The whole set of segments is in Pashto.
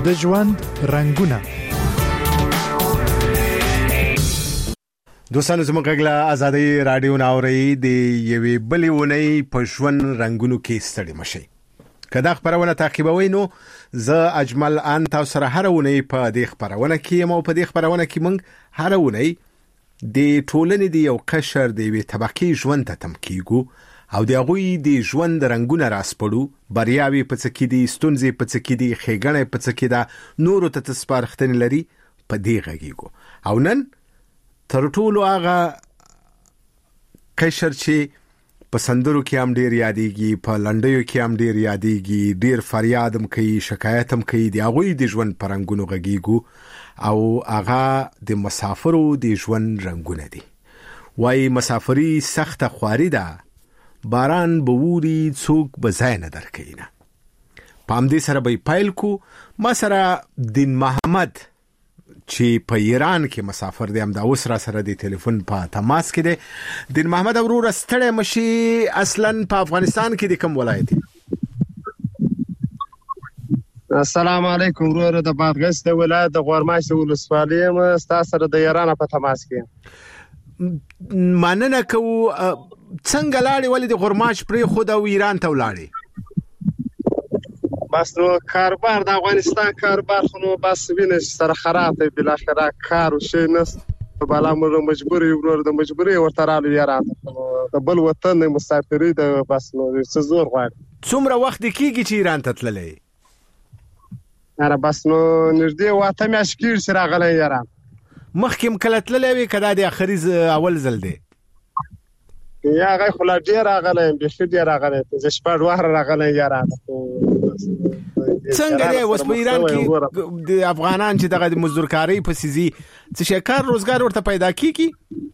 د ژوند رنگونه. دوستانو زموږ غږ آزادۍ رادیو ناوري د یوې بلې ونې په ژوند رنگونو کې ستړي مشي. کدا خبرونه تعقیبوي نو زه اجمل ان تاسو سره هر ونې په دې خبرونه کې مو په دې خبرونه کې موږ هر ونې د ټولنې د یو قشر د وی طبقه ژوند ته تمکیګو او د هغوی د ژوند رنگونه راسپړو، بریاوي په څه کې دي، ستونزې په څه کې دي، ښېګڼې په څه کې ده، نورو ته تسپارښتنې لري، په دې غږیږو. او نن تر ټولو هغه قشر چې په سندرو کې هم ډیر یادېږي، په لنډیو کې هم ډیر یادېږي، ډیر فریاد هم کوي، شکایت هم کوي، د هغوی د ژوند په رنګونو غږیږو او هغه د مسافرو د ژوند رنګونه دي. وایي مسافري سخته خواري ده، باران بوري څوک بځای نه درکوي نه. پام دې سره به پیل کو. ما سره دین محمد چې په ایران کې مسافر دی، هم دا اوس را سره د ټلیفون په تماس کې دی. دین محمد ورور ستړی مشي، اصلا په افغانستان کې د کوم ولایت؟ السلام علیکم ورور، د بادغیس د ولایت د غورماشي ولسوالۍ یم، تاسو سره د ایران په تماس کې. مننه کوو. څنګه لاړې؟ ولې د غورماش پرې خود او ایران ته ولاړې؟ بس نو کاروبار د افغانستان کاروبار خو نو بس وینې سره خراب دی، بلاخره کار وشي نس په بالا موږ مجبور یو ورور، د مجبوري ورته رالو ایران ته، د بل وطن مسافري د بس نو څه زور غواړي. څومره وخت کېږي چې ایران ته تللې؟ اره بس نو نږدې واته میاشتې کېږي چې راغلی ایران. مخکې هم کله تللی وې که دا د اخري اول ځل دی؟ یا هغه خو لا ډېر راغلی یم، بیخي ډېر راغلی یم، زه 6 واره راغلی ایران. څنګه دی اوس په ایران کې د افغانان چې دغه د مزدورکارۍ پسې ځي، څه شي کار روزګار ورته پیدا کېږي؟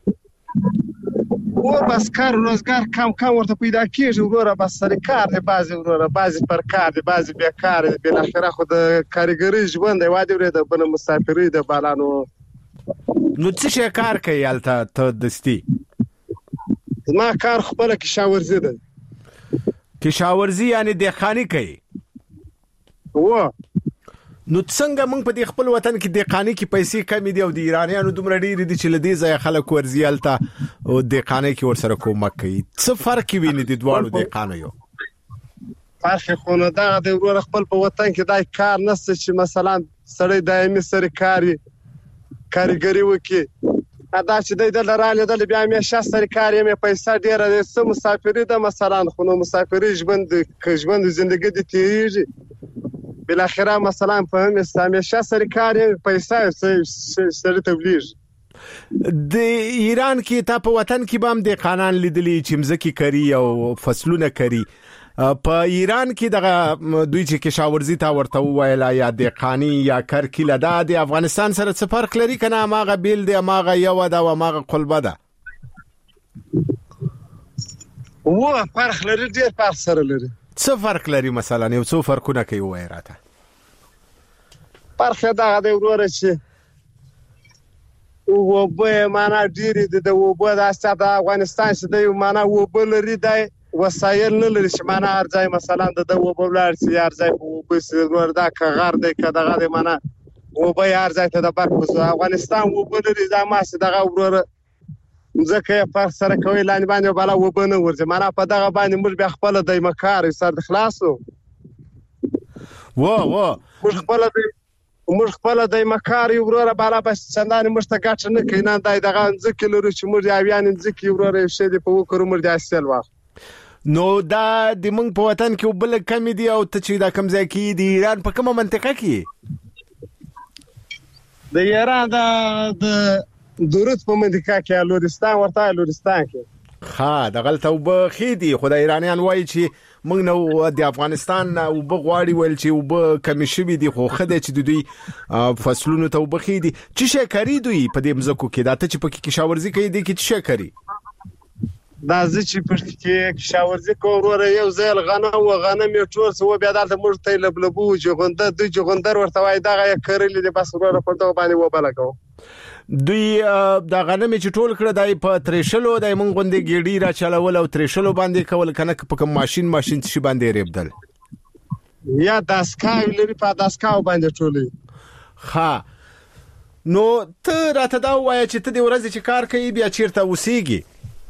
بس کار روزګار کم ورته پیدا کېږي وروره، بس سر کار دی، بعضې وروره بعضې پر کار دی، بعضې بیکار دی. بالاخره خو د کارګرۍ ژوند دی، وادي ورې د بله مسافرۍ د بالانو. نو څه شي کار کوي هلته ته دستي؟ زما کار خپله کشاورزي دی. کشاورزي یعنې دهقاني کوي؟ نو څنګه موږ په دې خپل وطن کې دهقاني کې پیسې کمې دي او د ایرانیانو دومره ډېرې دي چې له دې ځایه خلک ورځي هلته او دهقانۍ کې ورسره کومک کوي؟ څه فرق ویني د دواړو دهقانیو؟ فرق خو نو دغه دی وروره، خپل په وطن کې دا کار نشته چې مثلا سړی دایمي سره کارګري وکړي. دا چې دی دلته راغلی دلته بیا همیشه سر کار یې پیسه ډېره دی، څه مسافري ده مثلا، خو نو مسافري ژوند زندګي دې تېرېږي. بالاخره مثلا په همیشه سر کار یې پیسه سړي ته ولیږي. د ایران کې تا په وطن کې به هم دهقانان لیدلي چې مځکې کري او فصلونه کري. په ایران کې دغه دوی چې کشاورزي تا ورته وویله یا دهقاني یا کرکیله، دا د افغانستان سره څه فرق لري که نه هماغه بیل دی، هماغه یوه ده او هماغه قلبه ده؟ فرق لري، ډېر فرق سره لري. څه فرق لري مثلا؟ یو څو فرقونه کوي ووایه راته. فرق یې دغه دی وروره چې اوبه معنا ډېرې دي، د اوبه داسې د افغانستان چې دی معنا اوبه لري، دی وسایل نه لري چې معنا هر ځای مثلا د اوبه ولاړ شي، هر ځای په اوبه شي وروره، دا که غر دی که دغه دی معنا اوبه یې هر ځای ته د برق وځي. افغانستان اوبه لري، دا ماسې دغه وروره ځکه یې فرق سره کوي، لاندې باندې بالا اوبه نه ورځي، معنا په دغه باندې موږ بیا خپله دیمه کار یو سر د خلاصو موږ خپله دیمه کار یو وروره، بالا بس چندانې موږ ته ګټه نه کوي. نه دی دغه ځمکې لرو چې موږ یاویانې ځمکې وروره یو شی دی په وکړو، موږ د حاصل واخلو. نو دا د موږ په وطن کې اوبه لږ کمې دي، او ته چې دا کوم ځای کې د ایران په کومه منطقه کې؟ د ایران د درود په منطقه کې، لورستان ورته لورستان کې. دغلته اوبه ښې دي، خو د ایرانیان وایي چې موږ نه د افغانستان اوبه غواړي، ویل چې اوبه کمې شوي دي، خو ښه دی چې د دوی فصلونو ته اوبه ښې دي. څه شی کري دوی په دې مځکو کې؟ دا ته چې پکې کشاورزي کوي دې کې څه شی کري؟ دا زه چې پکې کشاورزي کوم وروره، یو ځای غنم یې ټول څه و، بیا دلته موږ ته یې لبلبو دوی جغندر ورته وایي، دغه یې کرلي دي، بس وروره پر دغه باندې اوبه لګوو. دوی د غنم چې ټول کړه دای په تریشلو دای مونږ غوندې ګیډی را چلول او تریشلو باندې کول کنه په کوم ماشين شي باندې ریبدل. یا دستګاه لري په دستګاه باندې ټولې. ها نو ته راته دا ووایه چې ته د ورځې چې کار کوي بیا چیرته اوسېږي؟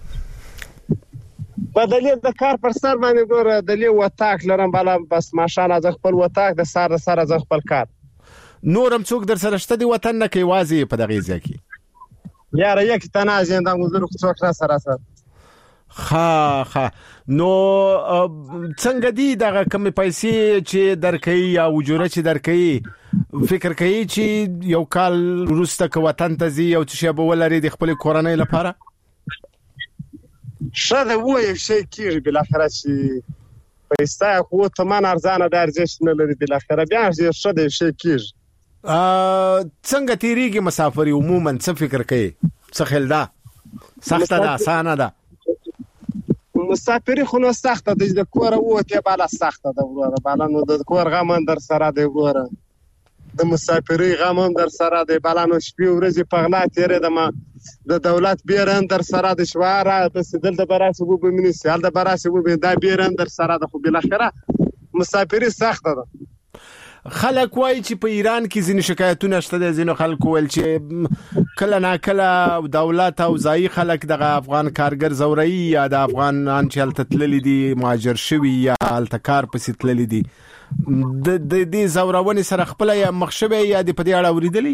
بدلې د کار پر سر باندې ګوره دلې وطاق لرم بالا بس ماشاءالله زه خپل وطاق د سار سره زه خپل کار. نور هم څوک در سره شته د وطن نه که یوازې په دغې ځای کې؟ یاره یک تنها زندم حضور څوک نه سره سره. ها نو څنګه دی دغه کمې پیسې چې درکوي یا اجوره چې درکوي فکر کوي چې یو کال وروسته که وطن ته ځي یو څه شی به ولري د خپلې کورنۍ لپاره؟ ښه ده ووایه شی کېږي بالاخره چې پیسه خو تمام ارزانه د ارزښت نه لري بالاخره بیا ښه ده شی کېږي. څنګه تیریږي مسافري عموما څه فکر کوي څه خیال ده سخته ده اسانه ده؟ مسافري خو نو سخته ده د کوره ووتې بالا سخته ده وروره بالا نو د کور غم هم در سره دی وروره د مسافري غم هم در سره دی بالا نو شپې ورځې په غلا تېرېدم د دولت بیره هم در سره دی شواره داسې دلته به راسې وبمنیسي هلته به راسې وبې دا بیره هم در سره ده خو بالاخره مسافري سخته ده. خلک وایي چې په ایران کې ځینې شکایتونه شته دي. ځینو خلکو ویل چې کله ناکله دولت او ځایي خلک دغه افغان کارګر زوروي یا د افغانان چې هلته تللي دي مهاجر شوي یا هلته کار پسې تللي دي د دې زورونې سره خپله یا مخ شوی یا دې په دې اړه اورېدلي؟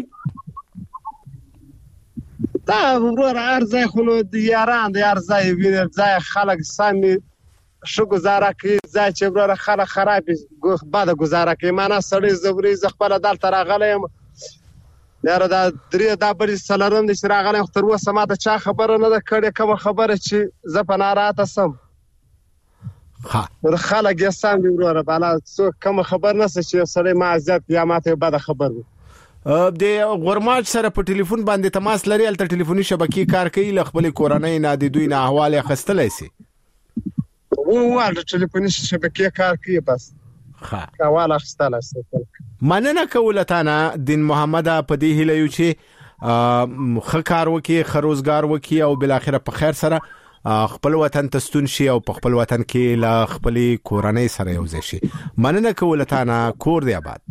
دا وروره هر ځای خو نو د یاران د هر ځای وینې ځای خلک سمې ښه ګزاره کوي ځای چې وروره خلک خراب بده ګزاره کوي معنا سړی زوري زه خپله دلته راغلی یم یاره دا بلې څلورم دی چې راغلی یم خو تر اوسه ما ته چا خبره نه ده کړې کومه خبره چې زه په ناراحته سم خلک یې سم دي وروره بالا څوک کومه خبر نشته چې سړی ما اذیت یا ما ته یو بده خبر وي. د غورماچ سره په ټلیفون باندې تماس لري هلته ټلیفوني شبکې کار کوي له خپلې کورنۍ نه د دوی نه احوال یې اخیستلی سي؟ د ټلیفوني شبکې کار کوي بس احوال اخیستلی سي. مننه کوله تانه دین محمده په دې هیله یو چې ښه کار وکړي ښه روزګار وکړي او بالاخره په خیر سره خپل وطن ته ستون شي او په خپل وطن کې له خپلې کورنۍ سره یو ځای شي. مننه کوله تانه کور دی آباد.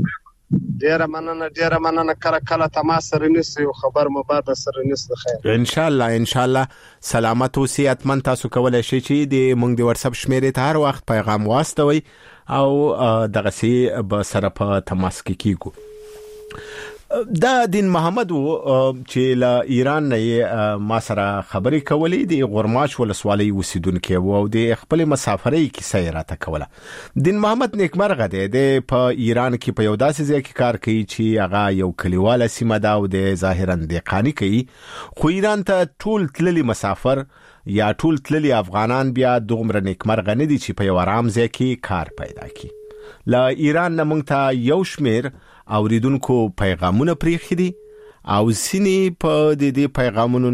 ډیره مننه کله تماس سره نیسي او خبر مو بعد سره نیسي. خیر ان شاء الله سلامت اوسئ. اتمن تاسو کولای شئ چې د مونږ د واتس اپ شمیرې ته هر وخت پیغام واستوي او دغه سي به سره په تماس کې کیږو. دا دین محمد چې له ایران نه ما سره خبرې کولې د غورماچ ولسوالۍ اوسیدونکی و او د خپل مسافرۍ کیسه راته کوله. دین محمد نیکمرغه دی د په ایران کې په یو داسې ځای کې کار کوي چې هغه یو کلیواله سیمه ده او د ظاهرا دهقاني کوي خو ایران ته ټول تللي مسافر یا ټول تللي افغانان بیا دومره نیکمرغه نه دي چې په یو آرام ځای کې کار پیدا کړي. له ایران نه موږ ته یو شمیر اوریدونکو پیغامونه پریښي دي او ځینې په دې پیغامونو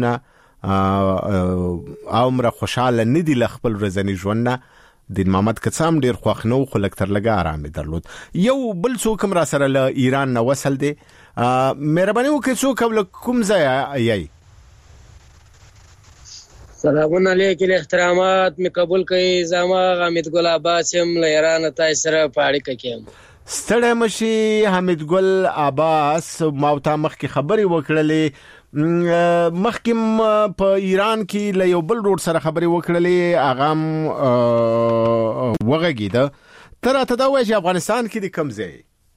نه عمره خوشاله نه دي له خپل ورځني ژوند نه. دین محمد که څه هم ډېر خوښ نه و خو لږ تر لږه ارام یې درلود. یو بل څوک هم را سره له ایران نه وصل دی. مهرباني وکړئ څوک او له کوم ځایه یئ؟ سلامونه علیکم احترامات می قبول کړئ. زما حمید ګل عباس یم له ایران تاسو سره په اړیکه کې یم. ستړی مشي حمید ګل عباس ما ته مخکې خبرې وکړلې مخکې په ایران کې له یو بل روډ سره خبرې وکړلې هغه هم وغږېده. ته راته دا وایې چې افغانستان کې د کوم ځای؟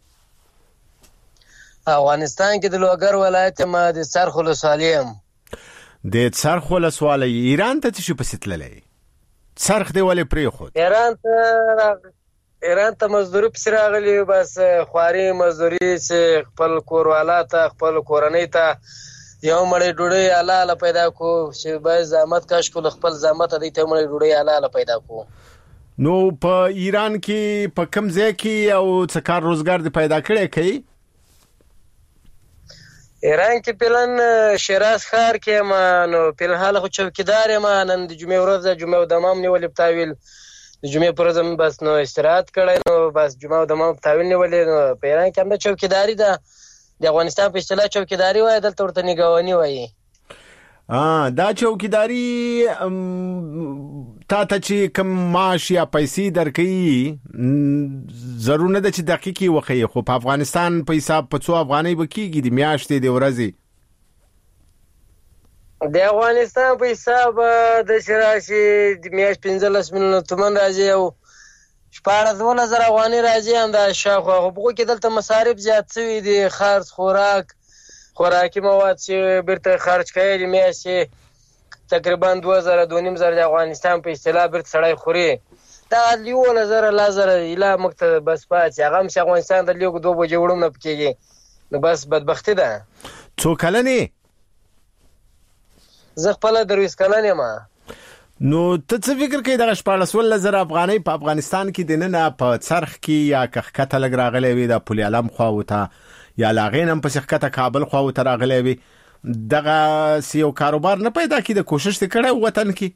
افغانستان کې د لوګر ولایت یم د څرخ ولسوالۍ یم. د څرخ ولسوالۍ ایران ته څه پسې تللی؟ څرخ دی ولې پرېښود؟ ایران ته مزدوري پسې راغلی بس خواري مزدوري چې خپل کوروالا ته خپل کورنۍ ته یو مړۍ ډوډۍ حلاله پیدا کو چې باید زحمت کاش کول خپل زحمت دی ته مړۍ ډوډۍ حلاله پیدا کو. نو په ایران کې په کوم ځای کې او څه کار روزګار دی پیدا کړی کوي؟ ایران کې پلان شیراز ښار کې ما نو فلحال خو چوکیدار یم. نن د جمعې ورځ جمعه او دمام نیولې په تاویل د جمعې پر ورځ بس نو استراحت کړی نو بس جمعه او دمام په تاویل نیولې. نو په ایران کې هم د چوکیداري ده د افغانستان په اصطلاح چوکیداري وایي دلته ورته نگهباني وایي. دا چوکیداری تا ته چې کم معاش یا پیسې درکې ضرور نه ده چې دقیقي وخی خو په افغانستان په حساب په 2 افغانۍ بکیږي د میاشتې د ورځې د افغانستان په حساب د شراشي د میاشت 15 میلیونه تومان راځي او 14,000 افغانۍ راځي هم د شاخو خو کې دلته مصارف زیات شوي دي خرڅ خوراکي مواد چې بیرته خرج کوي د میاشتې تقریبا 2,000 د افغانستان په اصطلاح بیرته سړی خوري دا 11,000 اله مکتب بس پاتې هغه هم چې افغانستان د لیګو 2 بجې وړم نه پکېږي نو بس بدبختي ده. څو کلنې؟ زه خپل 23 کلن یم. نو ته څه فکر کوي د 14,000 افغانۍ په افغانستان کې د نن په څرخ کې یا کخکته لګ راغلي وي د پولي علم خو وته یا لاغین هم په څخکته کابل خو وته راغلي وي دغه سیو کاروبار نه پیدا کی د کوشش کړه وطن کې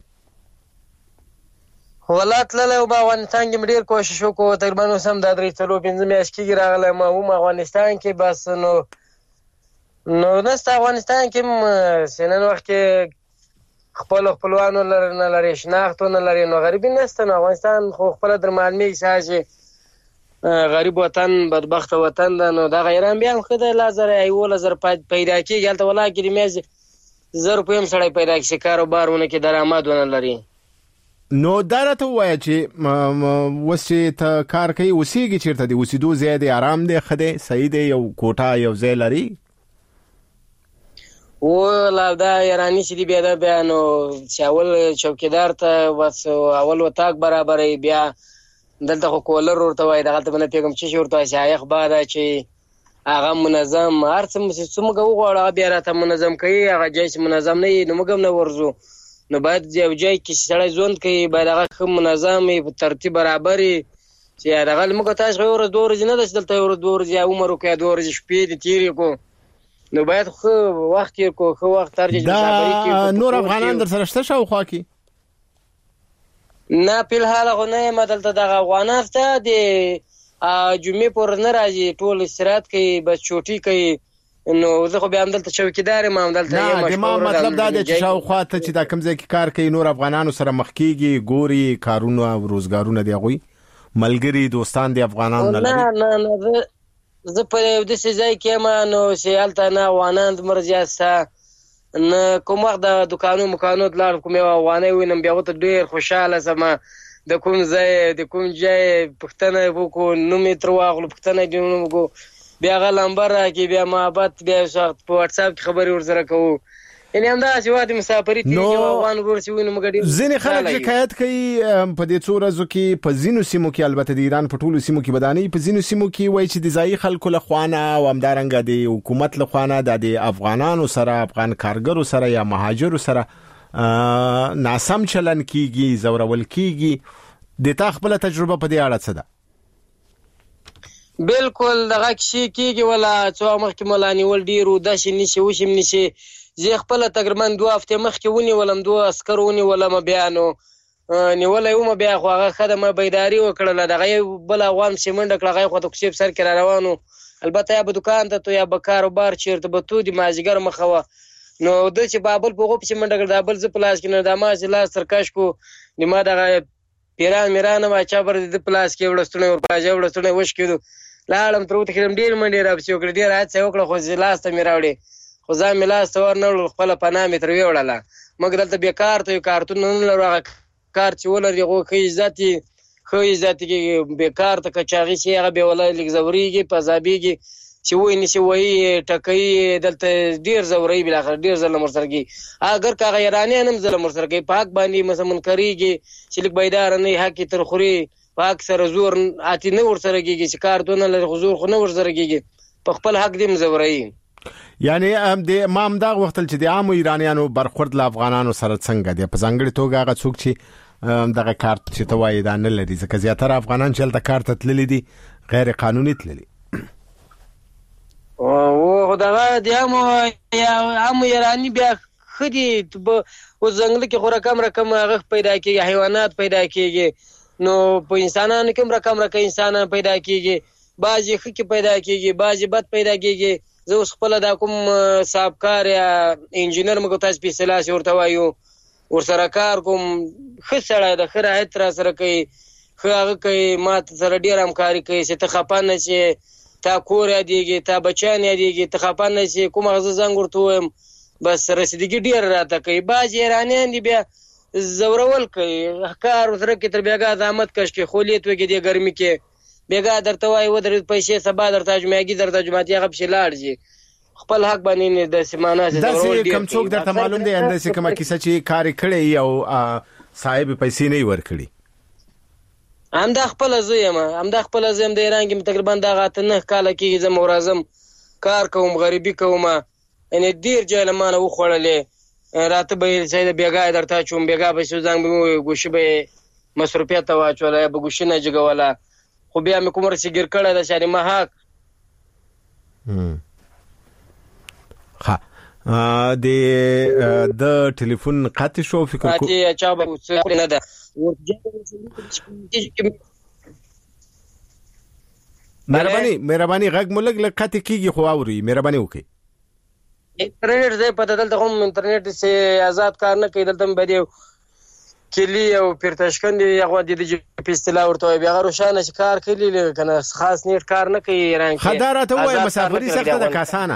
ولات لاله او افغانستان کې ډیر کوشش وکړو تقریبا سم د 3-5 میاشتې کې راغله ما افغانستان کې بس نو نست افغانستان کې سنن وخت کې خپلوانو لري شناختونه لري نو غریبی نست نو افغانستان خو خپل در معلومي ساجي غریب وطن بدبخت وطن ده نو دا غیران بیا خدای لازر ایول زر پیدا کیږي البته ولا کې میز زر په هم سړی پیدا کی کاروبارونه کې درآمدونه لري. نو درته وای چې وسې ته کار کوي وسیږي چیرته دی وسیدو زیاده آرام دی خده صحیح دی یو کوټه یو ځای لري و لا دا ایرانی چې دی بیا دا بیانو چاول چوکیدار ته وس اول وتاک برابرې بیا دلته خو کولر ورته وای دغه ته نه پیغام چې ورته شایخ باده چې هغه منظم هر څه موږ وغواړو بیا راته منظم کوي هغه جایس منظم نه نو موږ نه ورزو نو باید یو ځای کې سړی ژوند کوي باید هغه منظم په ترتیب برابرې چې هغه موږ تاسو ورځ 2 ورځې نه دلته ورځ 2 ورځې عمر کوي 2 ورځې شپې دي تیرې کو نو باید خو وخت کې کو خو وخت ترجمه مسافرې کې نور افغانان در سره شته شاوخوا کې نه په الحال غو نه مدلته د افغانان ته د جمعې پر نه راځي ټول استراحت کوي بس چوټي کوي نو زه خو بیا هم دلته چوکیدار یم دلته یم مطلب دا دی چې شاوخوا ته چې دا کوم ځای کې کار کوي نور افغانانو سره مخ کیږي ګوري کارونه او روزګارونه دی غوي ملګری دوستان دی افغانانو نه لري نه زه په دې ځای کې ما نو سیالته نه افغانان مرزياسته نه کوم وخت د دکانو دلار کومه افغاني وینم بیا وته ډیر خوشاله سم د کوم ځای پښتنه وکړو نو متر واغلو پښتنه دی نو وګو بیا غلمبر کې بیا محبت بیا په واتس اپ خبري ورسره کوو یعنی هم دا چې واده مسافرې ته افغان ورسې وینم ګډي ځینې خلک شکایت کوي په دې څو ورځو کې په ځینو سیمو کې البته د ایران په ټولو سیمو کې بداني په ځینو سیمو کې وایي چې د ځای خلکو له خوانه او همدارنګه د حکومت له خوانه د افغانانو سره افغان کارګرو سره یا مهاجرو سره ناسم چلن کیږي زورول کیږي د تا خپل تجربه په دې اړه څه ده؟ بالکل دغه شي کیږي ولا څو مخکې مولانی ول ډیرو د شي نشي وشم نشي زه خپل تقریبا 2 هفته مخکې ونی ولم 2 عسكرونی ولم بیانو نیولې و بیا خو هغه خدمه بيداری وکړه دغه بل افغان سیمنډ کړه خو ته کوشش سر کې روانو البته یا په دکان ته یا په کاروبار چیرته به تو دی مازیګر مخوه نو د چې بابل په غوپ سیمنډ کړه د بل ز پلاس کې نه د ما لا سرکش کو نیمه دغه پیران ما چا بر د پلاس کې وړستونه ور پاجه وړستونه وښ کېدو لاړم تر وته خلم ډیر منډي را بچو کړ ډیر هڅه وکړه خو زلاسته مې راوړي خو ځم ملاست ورنه خپل پناه مې تر ویوړله مګ دلته بیکار ته کارتون نه لرو کار چې ولري خو خو عزت کې بیکار ته کچاغي شي هغه به ولای لیک زوريږي پزابيږي چې وای نشي وای ټکې دلته ډیر زوري بل اخر ډیر ظلم ورسرګي اگر کا غیرانی نم ظلم ورسرګي پاک باندې مسمن کریږي چې لیک بيدار نه حق تر خوري پاک سره زور اتی نه ورسرګي چې کارتون لري حضور خو نه ورسرګي په خپل حق دې مزوري یعنی د امام دا وختل چې د عام ایرانیانو برخورد له افغانانو سره څنګه دی په ځنګړي توګه هغه څوک چې دغه کارت چې توای دا نه لري ځکه زیاتره افغانان چې د کارت تللی دي غیر قانوني تللی او دا د عام ایرانی بیا خدي او ځنګل کې خو رقم هغه پیدا کیږي حیوانات پیدا کیږي نو په انسانانو کې رقم انسانان پیدا کیږي بعضی خکې پیدا کیږي بعضی بد پیدا کیږي زه اوس خپل دا کوم صاحبکار یا انجینر موږ تاسو په اصطلاح ورته وایو ورسره کار کوم ښه سړی د ښه راحت را سره کوي ښه هغه کوي ما سره ډېر همکاري کوي چې ته خفه نه شې تا کور یادېږي تا بچیان یادېږي ته خفه نه شې کوم هغه زه زنګ ورته ووایم بس رسیدګي ډېره راته کوي. بعضې ایرانیان دي بیا زورول کوي کار ورسره کې تر بېګا زحمت کش کې خولې توږي دې ګرمي کې بېګا درته وایي ودرېد پیسې سبا درته جمعګي درته جمعتي هغه پسې لاړ شي خپل حق باندې نه داسې معنا داسې کم څوک درته معلوم دی انداسې کومه کیسه چې کار کړی او صاحب پیسې نه ورکړي؟ همدا خپل زه یم د ایران کې تقریبا دغه 9 کاله کېږي زه مورازم کار کوم غریبي کوم یعنې ډېر جای له مانه وخوړلې راته به یې چې بېګا درته اچوم بېګا به یې زنګ به مې ګوشي به یې مصروفیت ته واچوله یا به ګوشي نه جګوله خو بیا مې کوم رسې ګیر کړی ده چې یعنې ما حق د ټلیفون قطع شو فکر کوم چا به نه ده مهرباني غږ مو لږ قطع کېږي خو اوري مهرباني وکړئ. انټرنیټ ځای پته دلته هم انټرنیټ چې آزاد کار نه کوي دلته هم به دی کلی او پیرتشکند هغه د دې په اصطلاح ورته وایي بیا روښانه چې کار کوي کنه خاص نیټ کار نه کوي ایران کې خدای ته وایي مسافري سخته ده کاسانه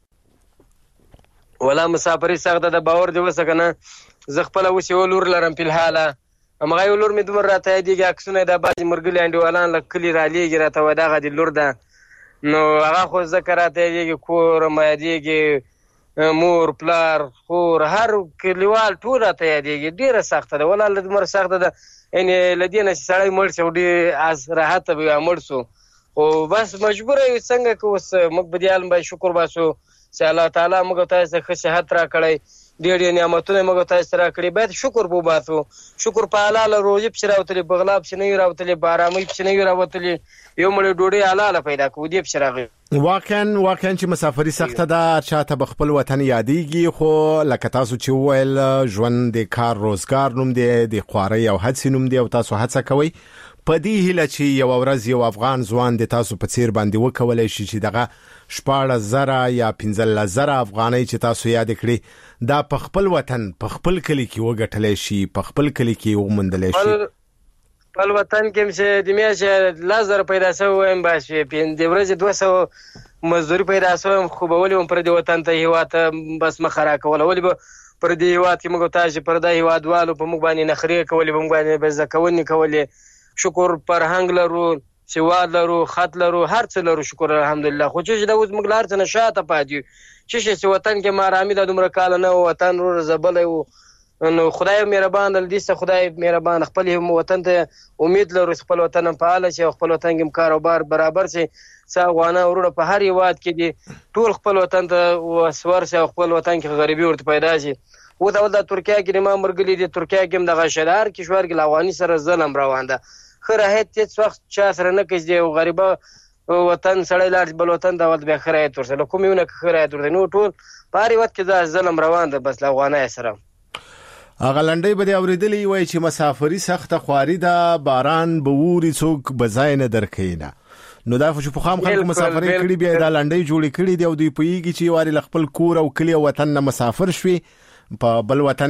ولا مسافري سخته ده باور دی وسه کنه زه خپل اوس یو لور لرم په الحاله امغه یو لور مې دومره راته یادېږي عکسونه د بعضې مرګلي انډیوالان له کلي رالیږي راته وایي دغه د لور ده نو هغه خو ځکه راته یادېږي کور مې یادېږي مور پلار خور هر کلیوال ټول راته یادېږي ډېره سخته ده ولا دومره سخته ده یعنې له دې نه چې سړی مړ شي او ډېر راحته به مړ شو خو بس مجبوره یو څنګه که اوس موږ په دې عالم باندې شکر باسو چې الله تعالی موږ تاسو ته ښه صحت راکړی ډېر نعمتونه موږ تاسو ته راکړي باید شکر وباسو شکر په حلاله روزي پسې راوتلې په غلا پسې نه وي راوتلې په ارامۍ پسې نه وي راوتلې یو مړۍ ډوډۍ حلاله پیدا کړو دې پسې راغی. واقعا چې مسافري سخته ده چاته به خپل وطن یادېږي خو لکه تاسو چې وویل ژوند د کار روزګار نوم دی د خوارۍ او هڅې نوم دی او تاسو هڅه کوئ په دې هیله چې یو ورځ یو افغان ځوان د تاسو په څیر باندې وکولای شي چې دغه 14,000 یا 15,000 افغانۍ چې تاسو یاد کړی دا په خپل وطن په خپل کلی کې وګټلی شي په خپل کلی کې وموندلی شي خپل وطن کې چې د میاشتې 10,000 پیدا شوی وایم بس د ورځې 200 مزدوري پیدا شوی خو به ولې هم پر دې وطن ته هېواد ته بس مخه راکوله ولې به پر دې هېواد کې موږ تاسو پر دا هېوادوالو په موږ باندې نخرې کولې به موږ باندې به زده کونې کولې شکر فرهنګ لرو سواد لرو خط لرو هر څه لرو شکر الحمدلله خو چې دا اوس موږ لار څه نشاته پاتې چې وطن کې مارامي د دومره کال نه وطن رو زبل نو خدای مهربان دې څه خدای مهربان خپل وطن ته امید لرو خپل وطن فعال شي خپل وطن کې کاروبار برابر شي څنګه ورونه په هر یواد کې دي ټول خپل وطن ته وسور شي خپل وطن کې غریبي ورته پیدا شي و دا ترکیه کې ما مرګلي دي ترکیه کې دغه شهر کشور کې افغاني سره ظلم روان ده خراهت هیڅ وخت چا سره نه کوي دی غریبه وطن سړی لاړ بل وطن دا ول به خراهت ورسره کومونه خراهت ورته نو ټول پاري وخت کې دا ظلم روان ده بس افغانای سره اغه لنډي به اوریدلی وای چې مسافري سخته خواري ده باران به ووري څوک بځای نه درکینه نو دا چې په خام خلک مسافري کړي بیا دا لنډي جوړی کړي دی او دوی پویږي چې واري خپل کور او کلی وطن نه مسافر شوي په بل وطن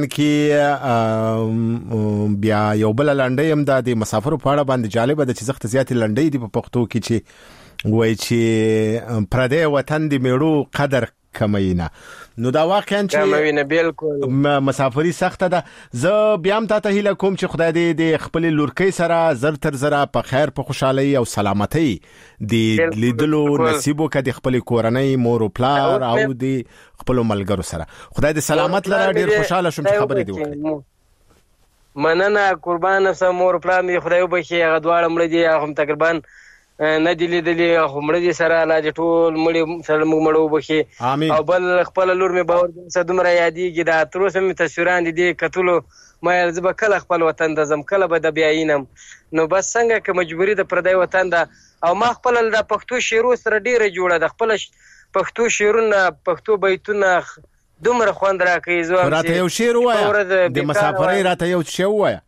کې بیا یو بل لنډي هم د مسافرو په اړه باندې جالب ده چې زخت زیات لنډي دی په پښتو کې چې وای چې پردې وطن دی میړو قدر کمینه نو دا واقعا چې بالکل مسافري سخته ده زه بیا هم ته هیله کوم چې خدای دې د خپل لورکۍ سره زر تر زره په خیر په خوشحالي او سلامتۍ د لیدلو نصیب وکړي خپل کورنۍ مور او پلار او د خپل ملګرو سره خدای دې سلامت لره ډیر خوشاله شوم چې خبرې دې وکړې مننه قربان سم مور پلار دې خدای وبخي هغه دواړه مړ دي هم تقریبا نه دی لیدلی خو مړ دي سره لا دي ټول مړ سره موږ مړو وبخي او بل خپل لور مې باور دې دومره یادېږي دا تر اوسه مې تصویران دي کتلو ما یې زه به کله خپل وطن ته ځم کله به د بیا اینم نو بس څنګه که مجبوري د پردی وطن ده او ما خپل د پښتو شعرو سره ډیره جوړه ده خپل پښتو شعرونه پښتو بیتونه دومره خوند راکوي زه راته یو شعر ووایه د مسافرۍ راته یو شعر ووایه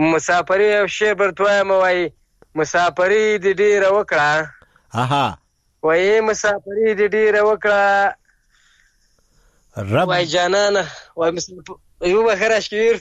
مسافرۍ یو شعر ورته وایم وایي مسافرۍ دې ډېره وکړه وایي مسافري دې ډېره وکړه رب وای جانانه وای یو بخیر اشکیر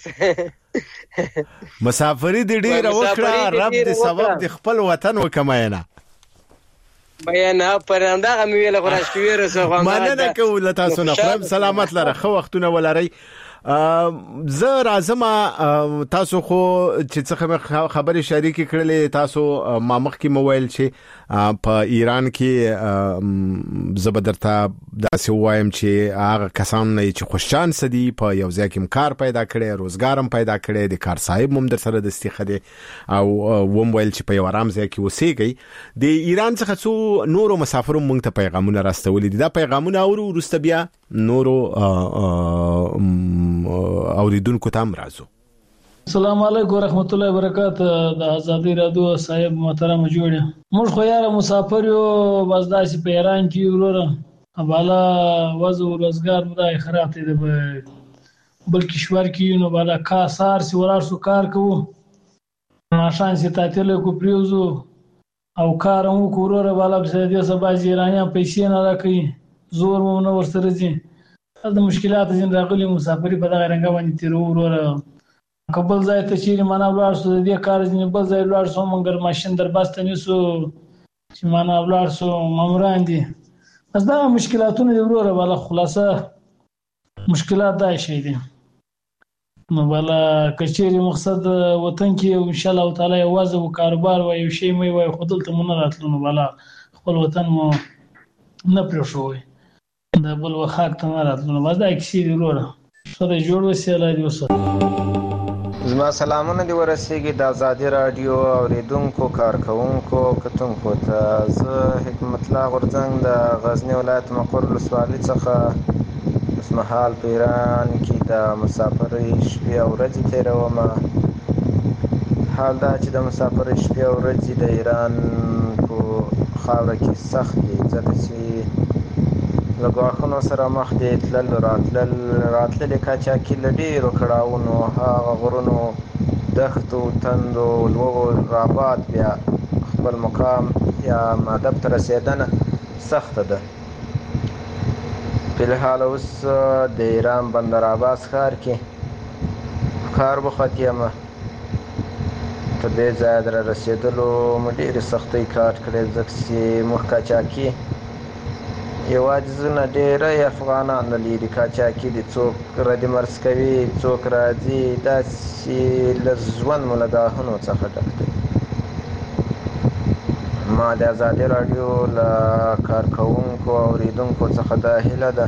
مسافري دې ډېره وکړه رب دې سبب د خپل وطن وکماینه بیان پرنده غو ویل غو اشکیر سره مننه کوله تاسو نه خراب سلامت لره خو وختونه ولري زه راځم تاسو خو چې څه خبرې شریکې کړلې تاسو ما مخکې موبایل چې په ایران کې زبردرته داسې وایم چې هغه کسان نه چې خوششان سدي په یو ځای کې کار پیدا کړي روزګارم پیدا کړي د کار صاحب هم در سره دستي خده او موبایل چې په یو آرام ځای کې وسیږي د ایران څخه څو نورو مسافرو مونږ ته پیغامونه راستولي دي دا پیغامونه اورو ورسته بیا نورو اوریدونکو ته راځو. السلام علیکم ورحمت الله وبرکاته. د ازادي رادیو صاحب محترم جوړه موږ خو یاره مسافر یو بس داسې په ایران کې وروره بالا وضع روزګار مدای خراب دي بل کشور کې نو بالا کار سي ورارسو کار کوو ماشان سي تاتل کو پریوزو او کارمو کوروره بالا په دې سبا ایرانیا پیسې نه راکړي زور مو نه ورسره دي د مشکلات زین راغلي مسافری په دغه رنګ باندې تیر وروره قبل ځای ته چیرې معنا ولاړ سو د دې کار ځنه بل ځای ولاړ سو مونږ ماشين در باسته نیسو چې معنا ولاړ سو ماموران دي بس دا مشکلاتونه دی وروره بالا خلاصه مشکلات دا شي دي نو بالا کچېری مقصد وطن کې ان شاء الله تعالی یوازې کاروبار و یو شی مې وای خودل ته مونږ راتلو نو بالا خپل وطن مو نه پرښوي دا بل وخت ته نه راتلو بس دا کیسې دی وروره سره جوړ وسیله دی وسه زما سلامونه دی ورسېږي د ازادي رادیو اوریدونکو کارکونکو کتونکو ته زه حکمت الله غورځنګ د غزنی ولایت مقر ولسوالۍ څخه اوسمهال په ایران کې د مسافرۍ شپې او ورځې تېروم. حال دا چې د مسافرۍ شپې او ورځې د ایران په خاوره کې سخت دي ځکه چې له ګواښونو سره مخ دي تلل راتللې قاچاقي له ډېرو کړاوونو هغه غرونو دښتو تندو لوږو راباد بیا خپل مقام یا مهدف ته رسېدنه سخته ده. فلحال اوس د ایران بندر عباس ښار کې کار بوخت یم تر دې ځایه د رسېدلو مې ډېرې سختۍ کار کړی ځکه چې موږ قاچاقي یوازې نه ډېری افغانان له لرې قاچاقي دي څوک ردې مرز کوي څوک راځي داسې له ژوند مو له ګواښونو څخه ډک دی. ما د ازادي راډیو له کارکوونکو او اوریدونکو څخه دا هیله ده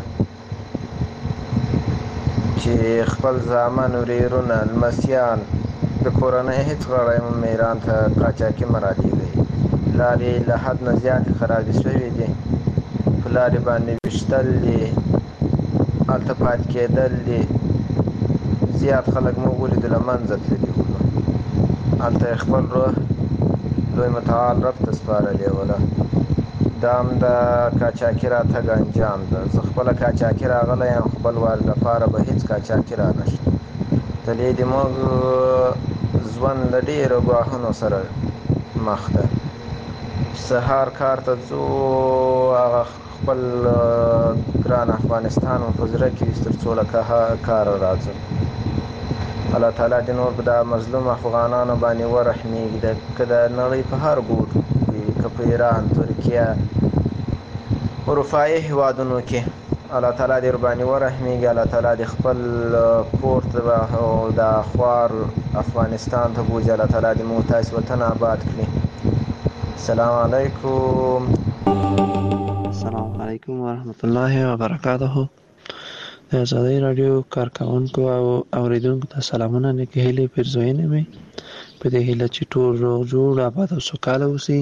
چې خپل زامن ورېرونه لمسیان د کورنۍ هېڅ غړی مو ایران ته قاچاقي مه رالیږئ. لارې له حد نه زیاتې خرابې شوې دي په لارې باندې ویشتل دي هلته پاتې کېدل دي زیات خلک مو ولیدو له منځه تللي وو هلته یې خپل روح دوی متعال رب ته سپارلې وله. دا هم د قاچاقي راتګ انجام ده. زه خپله قاچاقي راغلی یم خپل وار لپاره به هېڅ قاچاقي رانشته دلې د موږ ژوند له ډېرو ګواښونو سره مخ ده. سهار کار ته ځو هغه خپل ګران افغانستان مو په زړه کې وي تر څو له کاره راځو. الله تعالی دې نور په دا مظلوم افغانانو باندې ورحمېږي که د نړۍ په هر ګوټ کې که په ایران ترکیه اروپایي هېوادونو کې الله تعالی دې ورباندې ورحمېږي. الله تعالی دې خپل کور ته او د خوار افغانستان ته بوځي. الله تعالی دې موږ تاسې وطن آباد کړي. السلام علیکم. السلام علیکم ورحمت الله وبرکاته. د ازادي راډیو کارکونکو او اوریدونکو ته سلامونه نیکې هیلې پیرزوینې مې په دې هیله چې ټول روغ جوړ آباد او سوکاله اوسي.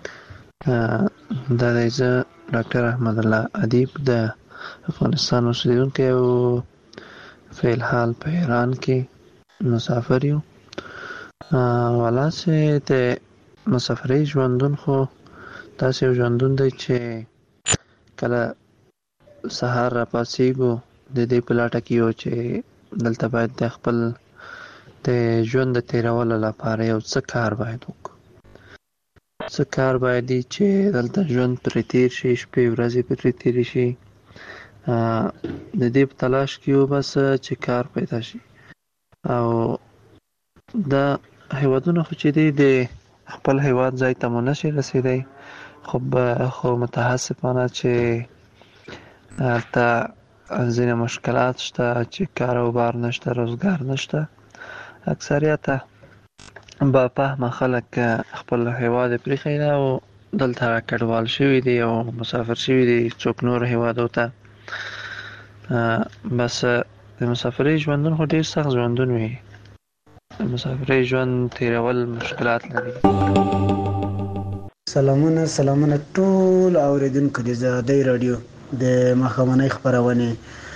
دا دی زه ډاکټر احمد الله ادیب د افغانستان اوسېدونکی او فیلحال په ایران کې مسافر یم. ولاسې د مسافرۍ ژوندون خو داسې یو ژوندون دی چې کله سهار راپاڅېږو د دې په لټه کې یو چې دلته باید د خپل د ژوند د تېرولو لپاره یو څه کار باید وکړو څه کار باید وي چې دلته ژوند پرې تېر شي، شپې ورځې پرې تېرې شي. د دې په تلاش کې یو بس چې کار پیدا شي. او دا هیوادونه خو چې دی د خپل هیواد ځای ته مو نشي رسېدی، خو متاسفانه چې هلته ځینې مشکلات شته چې کار او بار نشته، روزګار نشته. اکثریته با فهمه خلک خپل هیواد یې پرېښی ده او دلته کډوال شوي دي او مسافر شوي دي څوک نورو هیوادو ته. بس د مسافرۍ ژوندون خو ډېر سخت ژوندون وي. د مسافرۍ ژوند تېرول مشکلات لري. سلامونه ټول اوریدونکو د آزادۍ راډیو د ماښامنۍ خپرونې.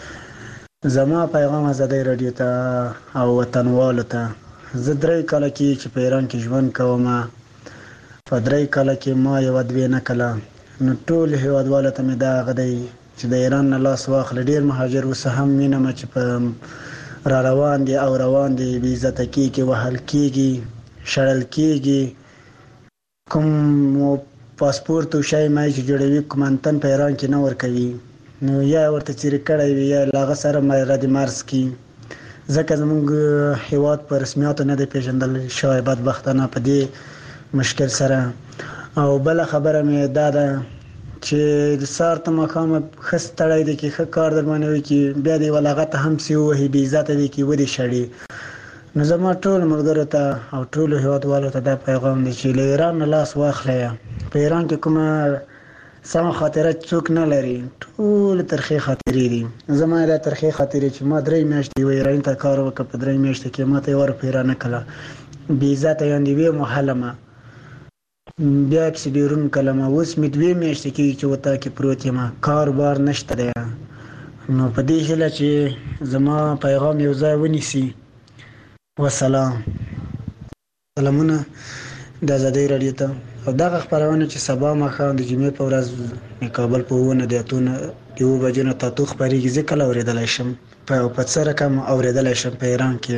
زما پیغام آزادۍ راډیو ته او وطنوالو ته، زه 3 کاله کې چې په ایران کې ژوند کوم، په 3 کاله کې ما یوه دوې نه کله، نو ټول هیوادوالو ته مې دا هغه دی چې د ایران نه لاس واخله. ډېر مهاجر اوس هم وینم چې په را روان دي او روان دي، بې عزته کېږي، وهل کېږي، شړل کېږي. کوم پاسپورت او شی مای چې جوړوي کومنتن په ایران کې نه ورکوي، نو یا ورته څیرې کړی وي یا له هغه سره رد مرز کړي، ځکه زموږ هیواد په رسمیاتو نه دی پیژندل شوی بدبختانه په دې مشکل سره. او بله خبره مې دا ده چې د سهار ته ماښامه ښه ستړی دی کې ښه کار در باندې وکړي، بیا دې ولغه ته هم سي ووهي، بې عزته دی کې ودې شړي. نو زما ټول ملګرو ته او ټولو هیوادوالو ته دا پیغام دی چې له ایران نه لاس واخلئ. په ایران کې کومه سمه خاطره څوک نه لري، ټول ترخې خاطرې دي. زما دا ترخې خاطرې چې ما 3 میاشتې یو ایراني ته کار وکړ، په 3 میاشتې کې ما ته یې ورپېره نه کړله، بې عزته یعنې ویې محلمه، بیا پسې بیرون کړلم. اوس مې 2 میاشتې کېږي چې وطن کې پروت یم، کار بار نشته دی. نو په دې هیله چې زما پیغام یو ځای ونیسي. وسلام. سلامونه د آزادۍ راډیو ته. او دغه خپرونه چې سبا ماښام د جمعې په ورځ د کابل په 9 بجو نه تاتو خپرېږي، زه کله اورېدلی شم، په څه رقم اورېدلی شم په ایران کې.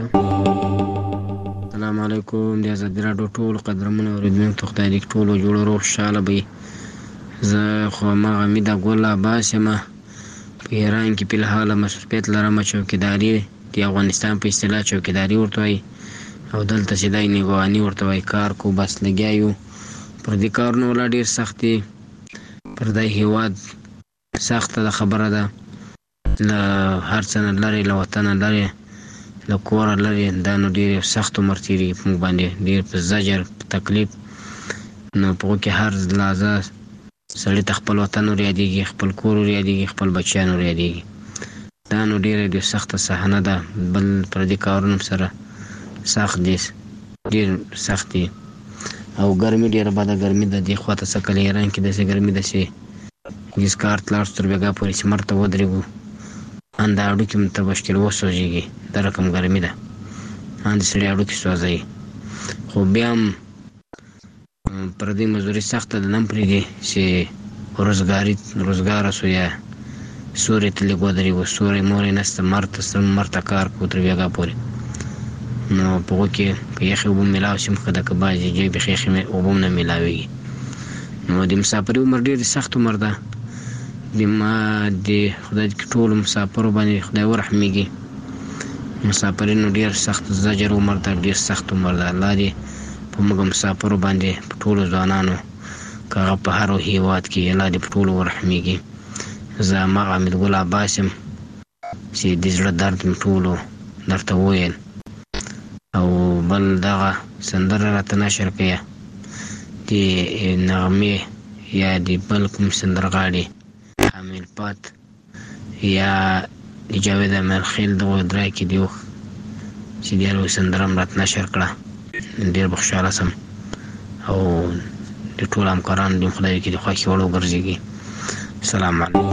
السلام علیکم د آزادۍ راډیو ټول قدرمنو اورېدونکو ته خدای دې ټولو جوړ روغ خوشحاله وي. زه خو هماغه حمیده ګل عباس یم، په ایران کې فلحال مصروفیت لرم، چوکیداري د افغانستان په اصطلاح چوکیداري ورته وایي، او دلته چې دی نګواني ورته وایي. کار کو بس لګیا یو، پر دې کارونه ولا ډېر سخت دي، پر دې هېواد سخته ده خبره ده، له هر څه نه لرې، له وطنه لرې، له کوره لرې. دا نو ډېر سخت عمر تېرېږي په موږ باندې، ډېر په زجر په تکلیف. نو په هغو کې هر لحظه سړي ته خپل وطن ور یادېږي، خپل کور ور یادېږي، خپل بچیان ور یادېږي. دا نو ډېره سخته صحنه ده. بل پردي کارونه سره سخت دي، ډېر سخت دي. او ګرمي ډېره بده ګرمي ده. دې خواته څه کله ایران کې داسې ګرمي ده چې ګیسکار ته لاړ شو تر بېګا پورې چې مر ته ودرېږو، ان د هډوکي ته بشکل وسوځېږي، دا رقم ګرمي ده، ان د سړي هډوکي سوځوي. خو بیا هم پردۍ مزدوري سخته ده، نه هم پرېږدي چې روزګاره سو یا سوري ته لږ ودرېږو. سوری مورې نسته، مر ته کار کوو تر بېګا پورې. نو په هغو کې که یخې اوبه میلاو شي ښه ده، که بعضې ځای بیخي یخې اوبه هم نه میلاوېږي. نو د مسافرۍ عمر ډېر سخت عمر ده. د خدای دې ټولو مسافرو باندې خدای ورحمېږي. مسافرینو ډېر سخت زجر عمر ده، ډېر سخت عمر ده. الله دې په موږ مسافرو باندې په ټولو ځوانانو که هغه په هر هېواد کې الله دې په ټولو ورحمېږي. زه هماغه حمیدګل عباس یم چې د زړه درد مې ټولو درته وویل. او بل دغه سندره راته نشر کړه د نغمې یا د بل کوم سندرغاړي حامل پات یا د جاوید امیرخیل دغه درای کې دی چې د یو سندره هم راته نشر کړه. ډېر به خوشحاله سم او د ټولو همکارانو دې خدای کې د خوښې وړ وګرځېږي. سلام علیکم.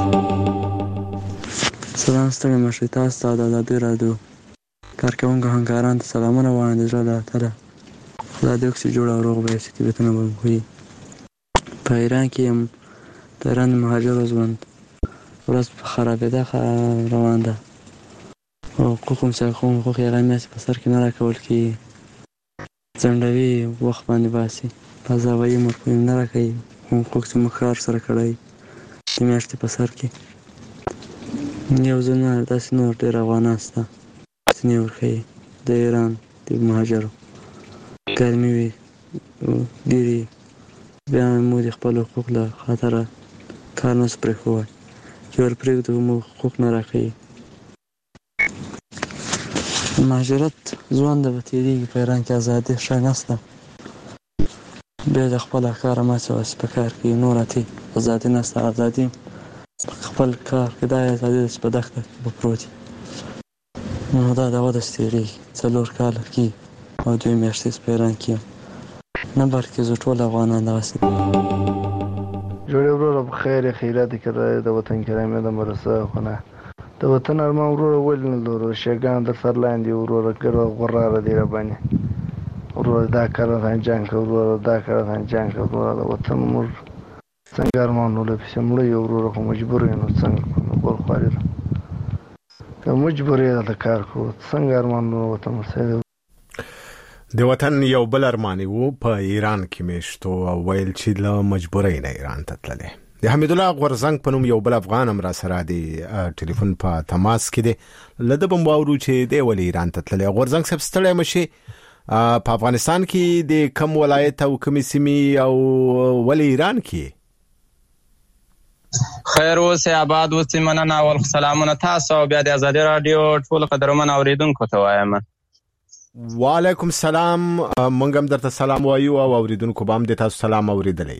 سلام ستړي مشئ، تاسو ته د آزادۍ راډیو کارکوونکو همکارانو ته سلامونه وایم د زړه له تله. خدای دې وکړي چې جوړ او روغ به یې شي، طبیعتونه به مو ښه وي. په ایران کې یم، د ایران د مهاجرو ژوند ورځ په خرابېدا روان ده. حقوق هم چې حقوق اعلامیه چې په سر کې نه راکول کېږي، ځنډوي وخت باندې باسي فضاوي مفهوم نه راکوي حقوق چې مخار سره کړی د میاشتې په سر کې یو ځل نه داسې نور ډېر افغانان شته چې نه ورښیي د ایران د مهاجرو ګرمي وي ډېرې بیا موږ د خپل حقوق له خاطره کار نه شو پرېښوی چې ور پرېږدو موږ حقوق نه راښیي مهاجرت ژوند به تېرېږي په ایران کې ازادي ښه نشته بیا د خپله کاره مه اچوه په کار کې نور اتې ازادي نشته ازادي خپل کار کې دا ازادي ده چې په دښته کې به پروت نو دا د وده تېرېږي 4 کاله کېږي او 2 میاشتې په ایران کې یم نه بلکې زه ټول افغانان دغسې جوړې وروره په خیر خیرات کې د وطن کرامې د مرسه خونه د وطن ارمان وروره ولې نه لرو شیګان د سر لاندې وروره ګره غراره دی را باندې وروره دا کار انجام کوي وروره دا کار انجام کوي وروره د وطن مور څنګه ارمان ولې په سمړی وروره خو مجبور یم څنګه ګور خواري ته مجبور یې د کار کو څنګه ارمان وطن سره د وطن یو بل ارمان وو په ایران کې میشتو او ویل چې له مجبورۍ نه ایران ته تللی د حمید الله غورزنګ په نوم یو بل افغان هم را سره دی ټلیفون په تماس کې دی له ده به م واورو چې دی ولې ایران ته تللی غورزنګ صاحب ستړی مه شي په افغانستان کې د کم ولایت او کمې سیمې او ولې ایران کې خیر اوسې آباد اوسې مننه اول سلامونه تاسو او بیا د ازادي راډیو ټول قدرمن اوریدونکو ته وایم وعلیکم السلام مونږ هم درته سلام وایو او اوریدونکو به هم د تاسو سلام اوریدلی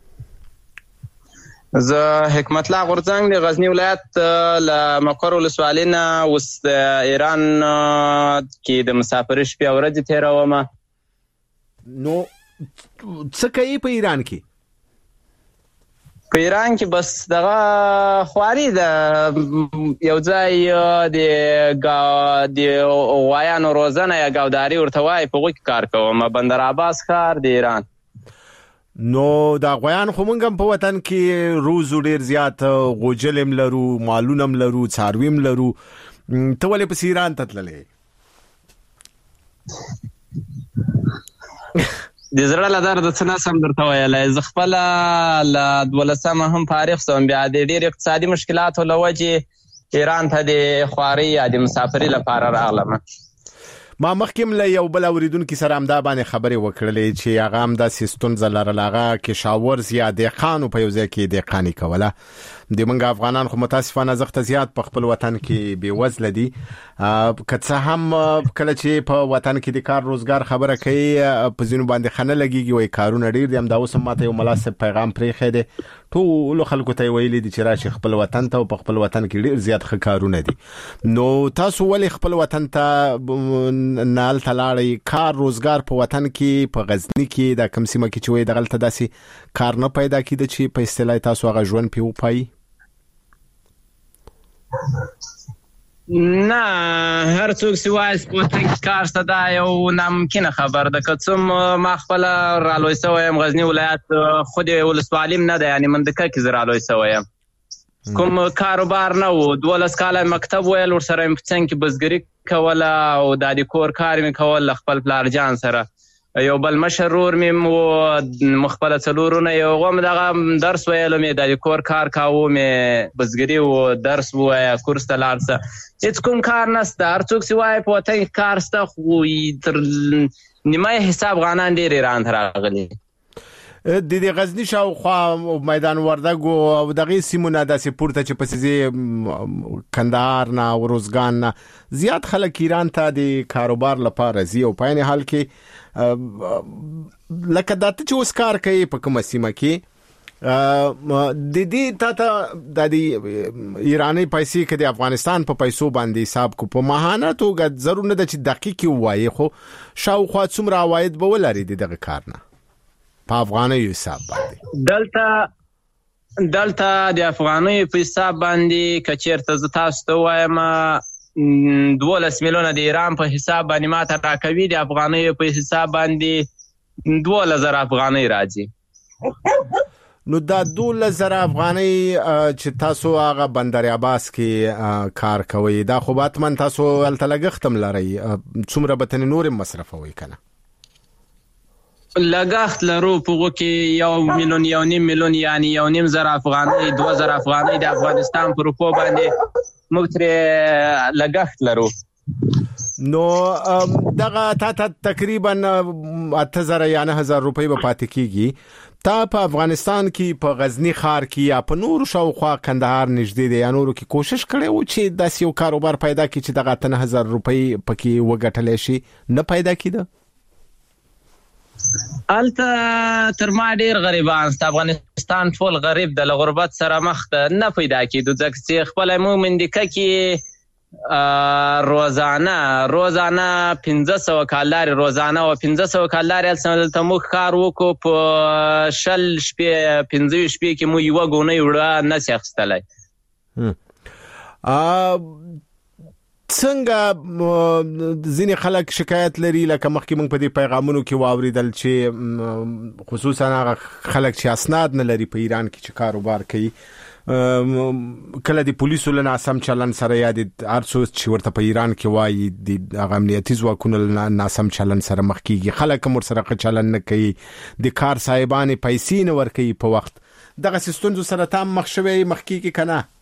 زه حکمت الله غورځنګ د غزني ولایت له مقر ولسوالۍ نه اوس د ایران کې د مسافرۍ شپې او ورځې تېروم نو څه کوي په ایران کې په ایران کې بس دغه خواري ده یو ځای د غوایانو روزنه یا ګاوداري ورته وایي په هغو کې کار کوم بندر عباس ښار د ایران نو دا غویان خو مونږ هم په وطن کې روزو ډېر زیات غوجل هم لرو مالونه هم لرو څاروي هم لرو ته ولې پس ایران ته تللی د زړه له درده څه نسم درته ویلی زه خپله له 12 هم فارغ شوم بیا د ډېر اقتصادي مشکلاتو له وجې ایران ته د خوارۍ یا د مسافرۍ لپاره راغلم ما مخکې له یو بل اوریدونکي سره همدا باندې خبرې وکړلې چې هغه هم داسې ستونزه لرله هغه کشاورز یا دهقانو په یو ځای کې دهقاني کوله د موږ افغانان خو متاسفانه زغته زیات په خپل وطن کې بېوزله دي که څه هم کله چې په وطن کې د کار روزګار خبره کوي په ځینو باندې ښه نه لګېږي وایي کارونه ډېر دي همدا اوس هم ماته یو مناسب پیغام پرېښی دی ټولو خلکو ته یې ویلي دي چې راشي خپل وطن ته او په خپل وطن کې ډېر زیات ښه کارونه دي نو تاسو ولې خپل وطن ته نه هلته لاړئ کار روزګار په وطن کې په غزني کې دا کوم سیمه کې چې وایي دغلته داسې کار نه پیدا کېده چې په اصطلاح تاسو هغه ژوند پرې وپایي نه هر څوک چې وایي په وطن کې کار شته دا یو ناممکنه خبر ده که څه ما خپله رالوی شوی یم غزني ولایت خود ولسوالي م نه ده یعنې منطقه کې زه رالوی شوی یم کوم کاروبار نه و 12 کاله مکتب ویل ورسره مې په څنګ کې بزګري کوله او دا د کور کار مې کول له خپل پلارجان سره یو بل مشر ورور مې و خپله 4 ورونه یو هغه هم دغه درس ویلو مې د کور کار کاوه مې بزګري و درس ووایه کورس ته لاړ شه هېڅ کوم کار نشته هر څوک چې وایي په وطن کې کار شته خو تر نیمه حساب غانان ډېر ایران ته راغلي د غزني شاوخوا میدان وردګ او دغې سیمو نه داسې پورته چې پسې کندهار نه او روزګان نه زیات خلک ایران ته د کاروبار لپاره ځي او په عین حال کې لکه دا ته چې اوس کار کوي په کومه سیمه کې د دې ته د ایراني پیسې کې د افغانستان په پیسو باندې حساب کو په ماهانه توګه ضرور نه ده چې دقیق وایي خو شاوخوا څومره عواید به ولري دغه کار نه په افغاني حساب باندې دلته د افغاني په حساب باندې که چېرته زه تاسو ته ووایم 12 میلیونه د ایران په حساب باندې ماته راکوي د افغاني په حساب باندې 2000 افغانۍ راځي نو دا 2000 افغانۍ چې تاسو هغه بندر عباس کې کار کوي دا خو باتمن تاسو هلته لګښت هم لرئ څومره به ترې نور مصرفوئ که نه لګښت لرو په هغو کې 1 میلیون 1.5 میلیون یعنې 1.5 افغانۍ 2000 افغانۍ د افغانستان په روپو باندې موږ ترې لګښت لرو. نو دغه تا تقریبا 8000 یا 9000 روپۍ به پاتې کیږي. تا په افغانستان کې په غزنی ښار کې یا په نورو شاوخوا کندهار نږدې دی یا نورو کې کوشش کړی و چې داسې یو کاروبار پیدا کړي چې دغه 9000 روپۍ پکې وګټلی شي؟ نه پیدا کېده؟ هلته تر ما ډېر غریبان سته. افغانستان ټول غریب د له غربت سره مخ ده، نه پیدا کېدو ځکه چې خپله موږ مندیکه کې روزانه 1500 کالدارې روزانه و 1500 کالدارې هلته موږ ښار وکړو په 20 شپې 15 شپې کې موږ یوه ګونۍ وړه نسي اخیستلی. څنګه ځینې خلک شکایت لري لکه مخکې موږ په دې پیغامونو کې واوریدل چې خصوصا هغه خلک چې اسناد نه لري په ایران کې چې کاروبار کوي کله د پولیسو له ناسم چلن سره یا د هر څه چې ورته په ایران کې وایي د هغه امنیتي ځواکونو له ناسم چلن سره مخ کیږي. خلک هم ورسره ښه چلن نه کوي، د کار صاحبانې پیسې نه ورکوي په وخت. دغسې ستونزو سره تا هم مخ شوی مخ کیږي که نه؟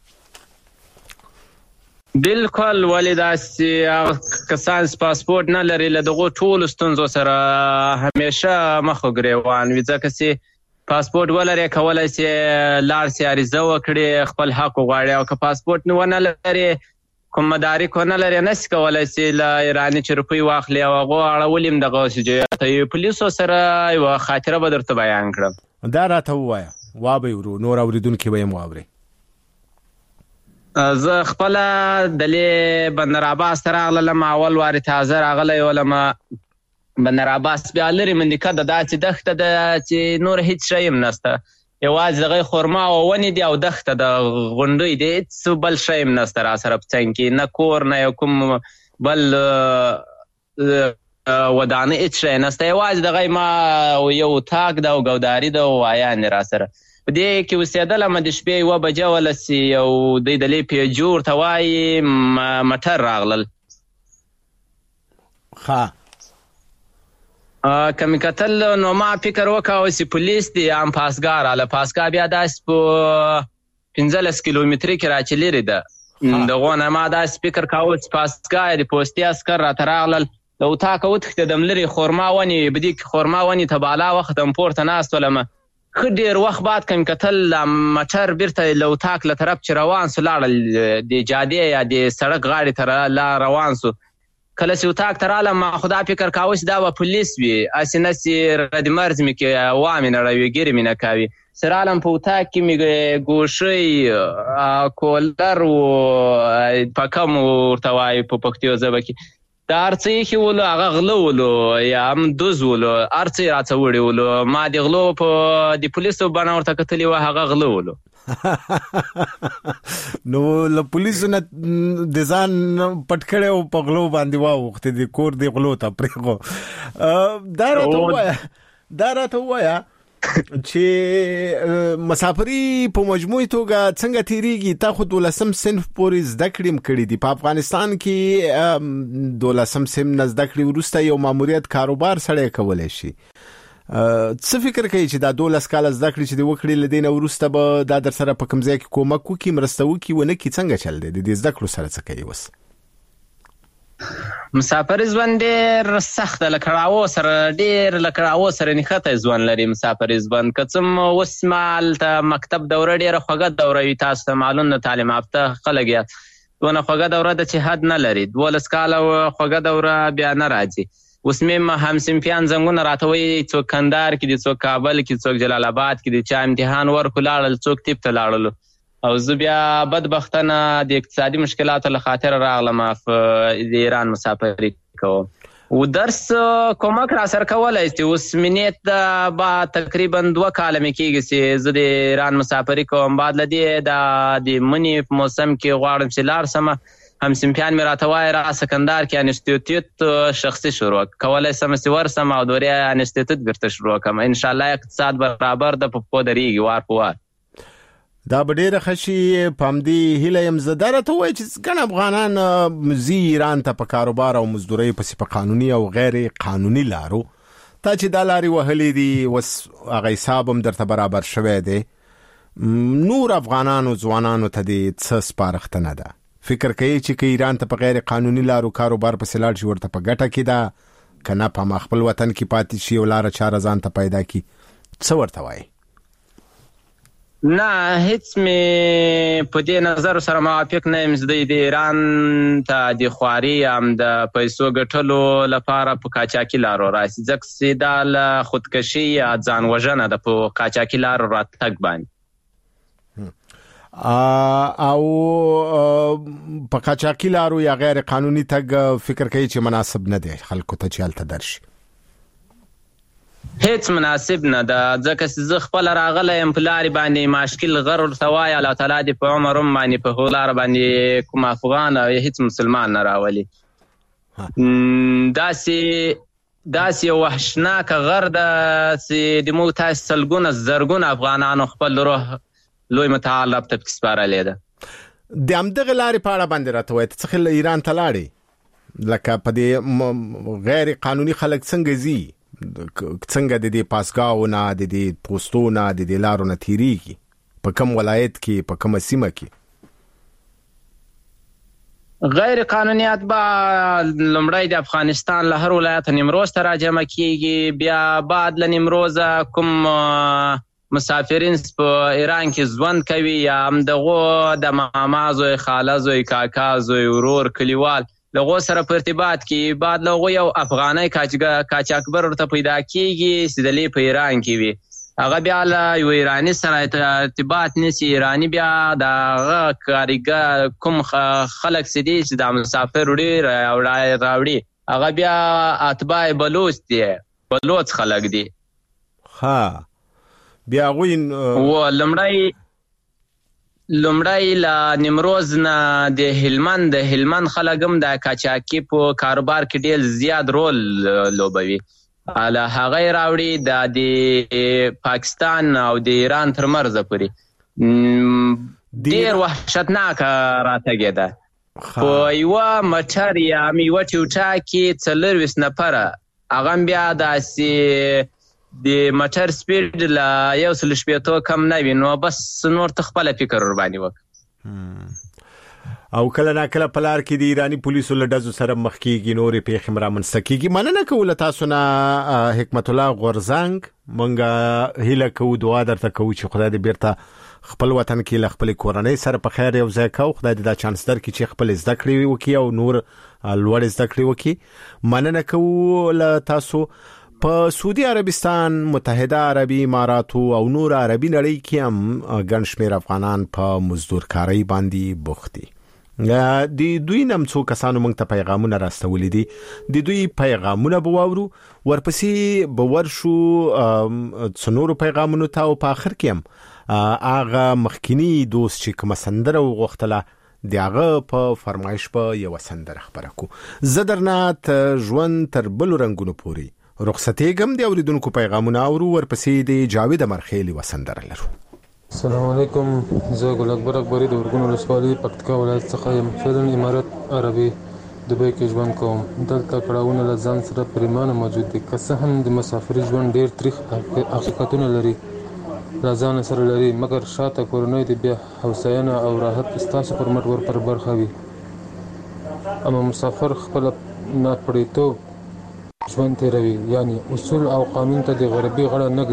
بالکل، ولې داسې کسان پاسپورت نه لري له دغو ټولو ستونزو سره همیشه مخ و ګریوان وي، ځکه چې پاسپورت ولري کولی سي لاړ سي عریضه وکړي خپل حق وغواړي، او که پاسپورت ونه لري کوم مدارک ونه لري نسي کولی سي له ایراني چې روپۍ واخلي او هغو اړولي هم دغه سجیات پولیسو سره یوه خاطره به درته بیان کړم. دا راته ووایه وابه ورو نور اوریدونکي به هم واوري. زه خپله دلې بندر عباس ته راغلم، اول وارې تازه راغلی ولم بندر عباس بیا لرې مندیکه ده، داسې دښته ده چې نور هیڅ شی هم نسته، یوازې دغه خرما او ونې دي او دښته ده غونډۍ دي، هیڅ بل شی هم نسته را سره په څنګ کې، نه کور نه یو کوم بل ودانه هیڅ شی نسته، یوازې دغه ما یو اتاق ده او ګوداري ده او عیان را سره په دې کې اوسېدلم. د شپې 1 بجه ولسي او دوی د لې پیجور ته وایي مټر راغلل. که مې کتل نو ما فکر وکړ اوس پولیس دي ام پاسګار اله پاسګا بیا داسې په 15 کیلومترۍ کې راچې لرې ده دغو نه ما داسې فکر کاوه چې پاسګا د پوستي عسکر راته راغلل له اتاقه وتښتېدم لرې خرما ونې په دې کې خرما ونې ته بالا وختم پورته ناست ولم ښه ډېر وخت بعد که مې کتل مټر بیرته له اتاق له طرف چې روان سو لاړل د جادې یا د سړک غاړې ته روان سو. کله چې اتاق ته رالم ما خدا فکر کاوه چې دا به پولیس وي، هسې نسې ردمرز مې کې وامې نړوي ګیرې مې نه کوي. چې رالم په اتاق کې مې ګوشۍ کولر و پکم ورته وایي په پښتو ژبه کې دا هر څه ایښي ولو هغه غله ولو یا هم دوز ولو هر څه یې راڅه وړي ولو. ما د غلو په د پولیسو بڼه ورته کتلې وه هغه غله ولو. نو له پولیسو نه د ځان پټ کړی او په غلو باندې واوښتې د کور د غلو ته پرېښو. دا راته ووایه چې مسافري په مجموعي توګه څنګه تیریږي؟ تا خو 12 صنف پورې زده کړې هم کړي دي. په افغانستان کې 12 صنف نه زده کړې وروسته یو ماموریت کاروبار سړی کولی شي. څه فکر کوي چې دا 12 کاله زده کړې چې دې وکړې له دې نه وروسته به دا در سره په کوم ځای کې کومک وکړي مرسته وکړي ونه کړي؟ څنګه چل دی د دې زده کړو سره څه کوي؟ اوس مسافر ژوند ډېر سخت ده، له کړاوو سره ډېر له کړاوو سره نښتی ژوند لري مسافر ژوند. که څه اوس ما هلته مکتب دوره ډېره خوږه دوره وي، تاسو ته معلوم د تعلیم یافته خلک یاست، دونه خوږه دوره ده چې حد نه لري. 12 کاله خوږه دوره بیا نه راځي. اوس مې همصنفیان زنګونه راته وایي څوک کندهار کې دي، څوک کابل کې، څوک جلال آباد کې دي، چا امتحان ورکړو لاړل، څوک طب ته لاړلو. او زه بیا بدبختانه د اقتصادي مشکلاتو له خاطره راغلم د ایران مسافري کوم و درس کومک را سره کولی شي. اوس مې نیت با تقریبا 2 کاله مې کېږي چې زه د ایران مسافري کوم. بعد له دې د مني په موسم کې غواړم چې لاړ سمه. همصنفیان مې راته وایي راسه کندهار کې انسټیټیوټ شخصي شروع کولی سم چې ورسم او دورې انسټیټیوټ بیرته شروع کړم. انشاءالله اقتصاد برابر ده په پښو درېږي وار په وار. دا به ډېره ښه شي. په همدې هیله یم زه دا راته ووایه چې ګڼ افغانان ځي ایران ته په کاروبار او مزدورۍ پسې په قانوني او غیر قانوني لارو. تا چې دا لارې وهلې دي اوس هغه حساب هم درته برابر شوی دی، نور افغانانو ځوانانو ته دې څه سپارښتنه ده؟ فکر کوي چې که ایران ته په غیر قانوني لارو کاروبار پسې لاړ شي ورته په ګټه کې ده، که نه په خپل وطن کې پاتې شي او لاره چاره ځان ته پیدا کړي؟ څه ورته وایي؟ نه، هیڅ مې په دې نظر سره موافق نه یم چې د ایران ته د خواري هم د پیسو ګټلو لپاره په قاچاقي لارو راسي، ځکه چې دا له خودکشي یا ځان وژنه ده په قاچاقي لارو راتګ باندې. او په قاچاقي لارو یا غیر قانوني تګ فکر کوي چې مناسب نه دی خلکو ته چې هلته درشي؟ هیڅ مناسب نه ده، ځکه چې زه خپله راغلی یم په لارې باندې ماشکل غر ورته وایي، الله تعالی دې په عمر باندې په هغو لاره باندې کوم افغان او هیڅ مسلمان نه راولي. داسې یو وحشناکه غر ده چې د موږ تاسې سلګونه زرګونه افغانانو خپل روح لوی متعال رب ته پکې سپارلی ده. د همدغې لارې په اړه باندې راته وایي، ته څه خیال ایران ته لاړې؟ لکه په دې غیر قانوني خلک څنګه ځي؟ څنګه د دې پاسګاونه د دې پوسټونه د دې لارو نه تیریږي؟ په کوم ولایت کې، په کومه سیمه کې؟ غیر قانوني اتباع لومړی د افغانستان له هر ولایت نیمروز ته راجمع کیږي، بیا بعد له نیمروزه کوم مسافرین په ایران کې ژوند کوي یا هم دغو د ماما زوی، خاله زوی، کاکا زوی، ورور، کلیوال لغو سره په ارتباط کې، بعد لغو یو افغاني قاچاقبر ورته پیدا کیږي چې دلی په ایران کې وي، هغه بیا له یو ایراني سره ارتباط نیسي، ایراني بیا د هغه کاریګر کوم خلک چې دي چې د مسافر راوړي هغه بیا اتباع بلوچ دي، بلوچ خلک دي. بیا هغوی لومړی له نیمروز نه د هلمند خلک هم د قاچاقي په کاروبار کې ډېر زیات رول لوبوي، له هغه یې راوړي د پاکستان او د ایران تر مرزه پورې. ډېر وحشتناکه راتګې ده. په یوه موټر یا یوه ټیوټا کې 24 نفره، هغه هم بیا داسې د موټر سپیډ له 160 کم نه وي، نو بس نور ته خپله فکر ورباندې وکړه. او کله ناکله په لار کې د ایراني پولیسو له ډزو سره مخ کېږي، نورې پیښې هم رامنځته کېږي. مننه کوو له تاسو نه حکمت الله غورزنګ، موږ هیله کوو، دعا درته کوو چې خدای دې بیرته خپل وطن کې له خپلې کورنۍ سره په خیر یو ځای کوو، خدای دې دا چانس درکړي چې خپل زده کړې وکړي او نور لوړ زده کړې وکړي. مننه کوو له تاسو. په سعودي عربستان، متحده عربي اماراتو او نور عربي نړۍ کې هم ګڼ شمېر افغانان په مزدورکارۍ باندې بوخت دي. د دوی نم څو کسانو موږ ته پیغامونه راستولي دي، د دوی پیغامونه به واورو، ورپسې به ورشو څنورو پیغامونو ته، او په آخر کې هم هغه مخکینی دوست چې کومه سندره وغوښتله د هغه په فرمایش په یوه سندره خپره کو. زه درنه ژوند تر بلو رنګونو پورې رخصتېږم، د اوریدونکو پیغامونه اورو، ورپسې د جاوید امرخیل یوه سندره لرو. السلام علیکم، زه ګل اکبر اکبري د ارګون ولسوالۍ پکتیکا ولایت څخه یم. فعلا امارت عربي دبۍ کې ژوند کوم. دلته کړاوونه له ځان سره پریمانه موجود دي، که څه هم د مسافري ژوند ډېر تریخ حقیقتونه لري له ځان سره لري، مګر شاته کورنۍ د بیا هوساینه او راحت ستاسو پر مټ ور پر برخه وي. اما مسافر خپل ناپړیتوب ژوند تیروي، یعنی اصول او قانون ته د غربي غاړه نه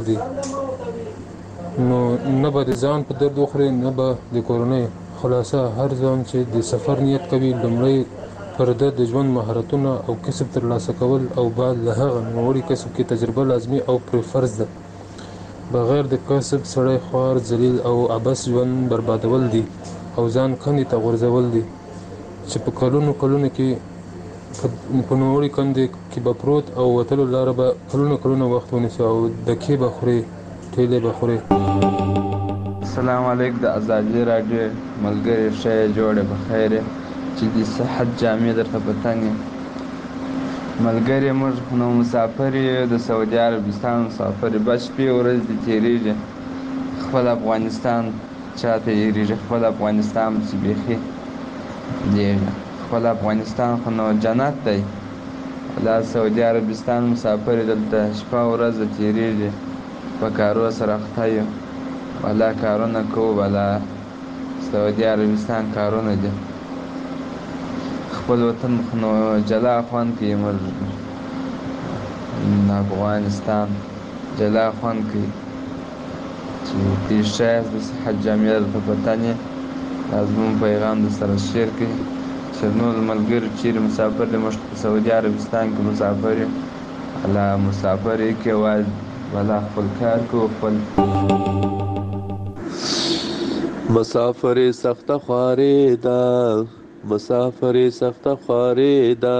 ږدي، نو نه به د ځان په درد وخوري نه به د کورنۍ. خلاصه هر ځوان چې د سفر نیت کوي لومړی پر ده د ژوند مهارتونه او کسب ترلاسه کول او بعد له هغه نوړي کسب کې تجربه لازمي او پرې فرض ده. بغیر د کسب سړی خوار، ذلیل او عبث ژوند بربادول دي او ځان کندې ته غورځول دي چې په کلونو کې په نوړي کندې کې به پروت او وتلو لاره به کلونه وخت ونیسي او دکې به خوري، ټیلې به خوري. السلام علیکم، د ازادي راډیو ملګري ښه جوړې بخیر چې د صحت جامې درته په تنګ ملګري. موږ نو مسافر یو د سعودي عربستان مسافر، بس شپې ورځې دې تېرېږي، خپل افغانستان چاته هېرېږي، خپل افغانستان چې بیخي دیږي، خپل افغانستان خو نو جنت دی دا سعودي عربستان مسافر دلته شپه ورځ تېرېږي په کارو سره اخته یو والا کارونه کوو والا سعودي عربستان کارونه دي خپل وطن نو جلا خوند کوي موږ افغانستان جلا خوند کوي چې پیش یاست د صحت جامع درته پتن یې دا زموږ پیغام در سره شیر کړي چې نور ملګري چیرې مسافر دي موږ په سعودي عربستان کې مسافر یو الله مسافر یې کې والا خپل کار کوو خپل مسافر سخت خوارې ده مسافر سخت خوارې ده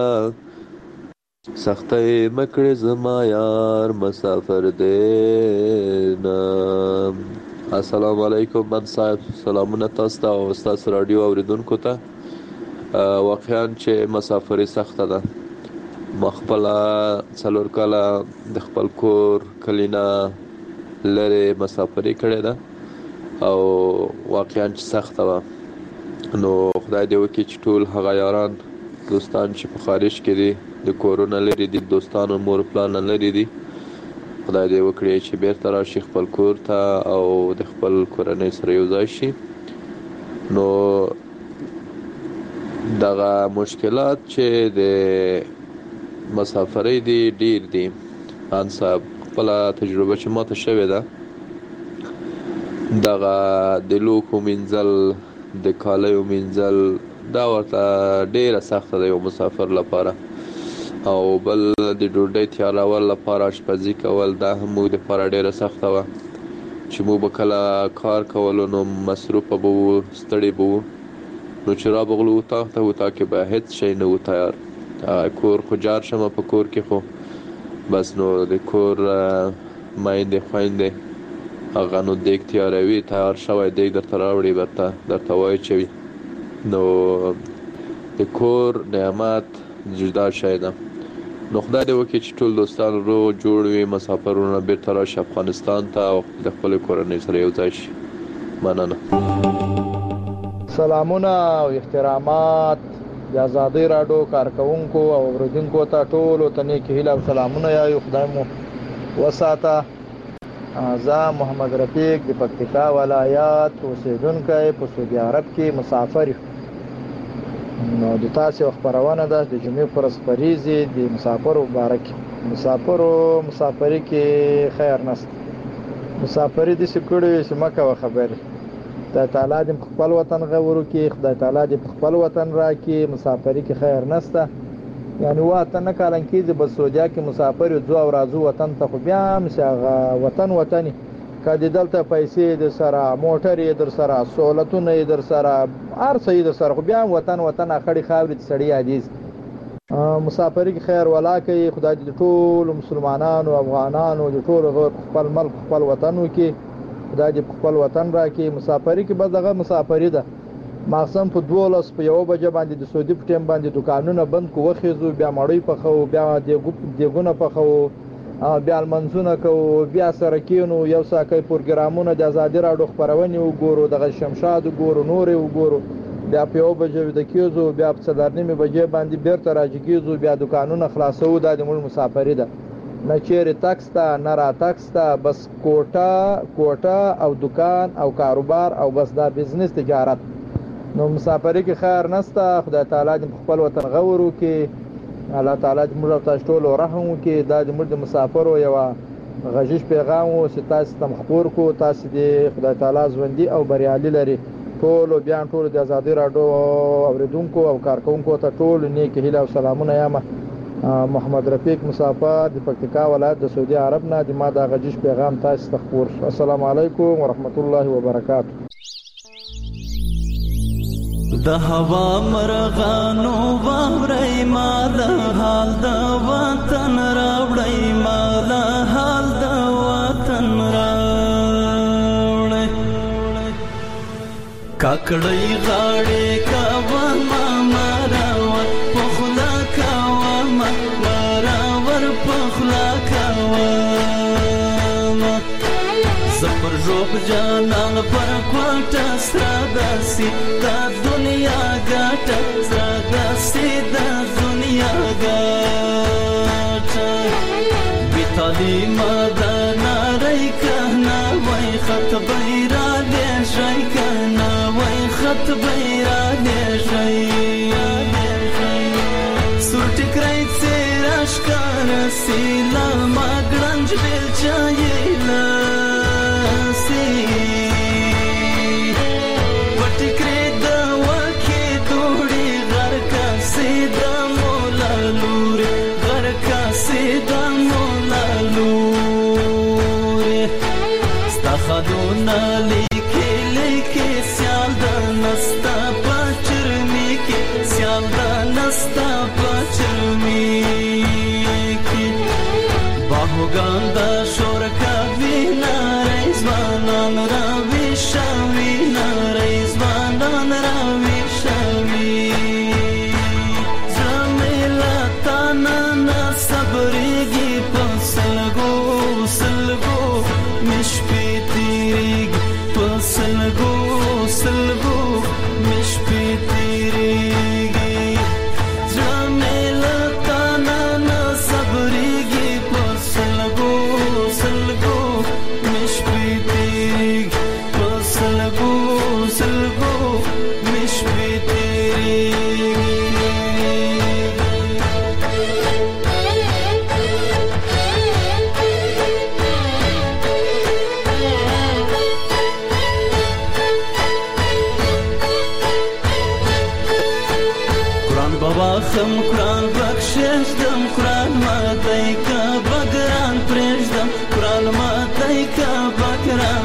سختۍ مکړې زما یار مسافر دینا. السلام علیکم من صاحب سلامونه تاسو ته او تاسو رادیو اوریدونکو ته. واقعا چې مسافري سخته ده. مخبل څلور کاله د خپل کور کلینا لره مسافري کړې ده او واقعا چې سخته وه. نو خدای دې وکړي چې ټول هغه یاران دوستان چې په خارج کې دي د کورونه لري دي دوستان او مور پلان لري دي خدای دې وکړي چې بیرته راشي خپل کور ته او د خپل کورنۍ سره یو ځای شي. نو دغه مشکلات چې د مسافرۍ دي ډیر دي. ان صاحب خپل تجربه چې ماته شوې ده دغه د لوکو منزل د کالیو منزل دا ورته ډیره سخته ده یو مسافر لپاره او بل د ډوډۍ تیارول لپاره اشپزي کول دا هم موږ دپاره ډیره سخته وه چې موږ به کله کار کولو نو مصروفه به وو ستړي به وو نو چې رابغلو اتاق ته اتاق کې به هېڅ شی نه و تیار. کور خو جار شمه په کور کې خو بس نو د کور میندې خویندې هغه نو دیګ تیاروي تیار شوی دیګ درته راوړي درته وایي چې نو د کور نعمت جدا شی ده. نو خدای دې وکړي چې ټول دوستان روغ جوړ وي مسافرونه بیرته راشي افغانستان ته او د خپلې کورنۍ سره یو ځای شي. مننه. سلامونه او احترامات د ازادۍ راډیو کارکونکو او اوریدونکو ته ټولو ته نیک هیله او سلامونه یایو. خدای مو وساته. زه محمد رفیق د پکتیکا ولایت اوسیدونکی په سعودي عرب کې مسافر یم. نو د تاسو خبرونه ده د جمعې پر سپریزي د مسافر مبارک مسافری کې خیر نست مسافری د سکړې چې مکه خبره خدای تعالی دې خپل وطن غوړو کې خدای تعالی دې خپل وطن راکې مسافری کې خیر نسته یعنی وطن نه کالن کې د سعودیا کې مسافر یو ځو او راځو وطن ته خو بیا مشاغه وطني کدی دلته پیسې د سره موټر یې در سره سہولتونه یې در سره هر څه یې در سره خو بیا وطن اخړی خاورې سړی عزیز مسافری کې خیر ولا کوي. خدای دې ټول مسلمانانو افغانانو د ټول خپل ملک خپل وطن وکي خدای دې خپل وطن راکې. مسافری کې بس دغه مسافری ده ماخصم په 12 په 1 بجې باندې د سعودي په ټیم باندې دکانونه بند کو وخېزو بیا مړی پخو بیا دیګونه پخو بیا منځونه کو بیا سره کینو یو ساکي پروګرامونه د ازادي راډیو خبرونه وګورو دغه شمشاد وګورو نور وګورو بیا په 1 بجې د کیزو بیا په 4:30 بجې باندې بیرته راځيږو بیا دکانونه خلاصو د موږ مسافری ده نه چیرې ټاکس ته نه را ټاکس ته بس کوټه او دکان او کاروبار او بس دا بزنس تجارت. نو مسافری کې خیر نسته. خدای تعالی دې خپل وطن غوړو کې الله تعالی دې موږ تاسو ټول رحم وکړي. دا د موږ مسافرو یو غږیش پیغام او ستاسو تم خبر کو تاسو دې خدای تعالی ژوندۍ او بریالي لري. ټول بیا ټول د ازادي راډیو اوریدونکو او کارکونکو ته ټول نیک هیله او سلامونه یم. محمد رفیق مسافر د پکتیکا ولایت د سعودي عرب نه د ما د غږیش پیغام تاسو ته خبر. السلام علیکم ورحمت الله وبرکاته. د هوا مرغانو واوري مال حال د وطن راوړی مال حال د وطن راوړی کاکړی غاړي کاوه مراور پخلا کاوه مراور پخلا کاوه زپر روح جانان پر کوټه سره داسي دا دنیا ګټه سره داسي دا دنیا ګټه بي تعلیم دا ناري کنا وای خط بیرا دې شي کنا وای خط بیرا دې شي سورټ کرای سراش کار سیلا ماګرنج بل چایلا خدونا لیکي لیکي سیال د نستا پچرمی کې سیال د نستا پچرمی کې باهوګان د شور کا وینا رضوانان را وشاوی نا رضوانان را وشاوی زمیلا تانا نا صبرېږي په سلګو سلګو مشپې سلګو سلګو مش په تیریږي زمیلا تانا نا صبرېږي په سلګو سلګو مش په تیریږي په سلګو سلګو مش په تیریږي خم قرآن بخششدم قرآن ماتای کا بگران پرشدم قرآن ماتای کا بگران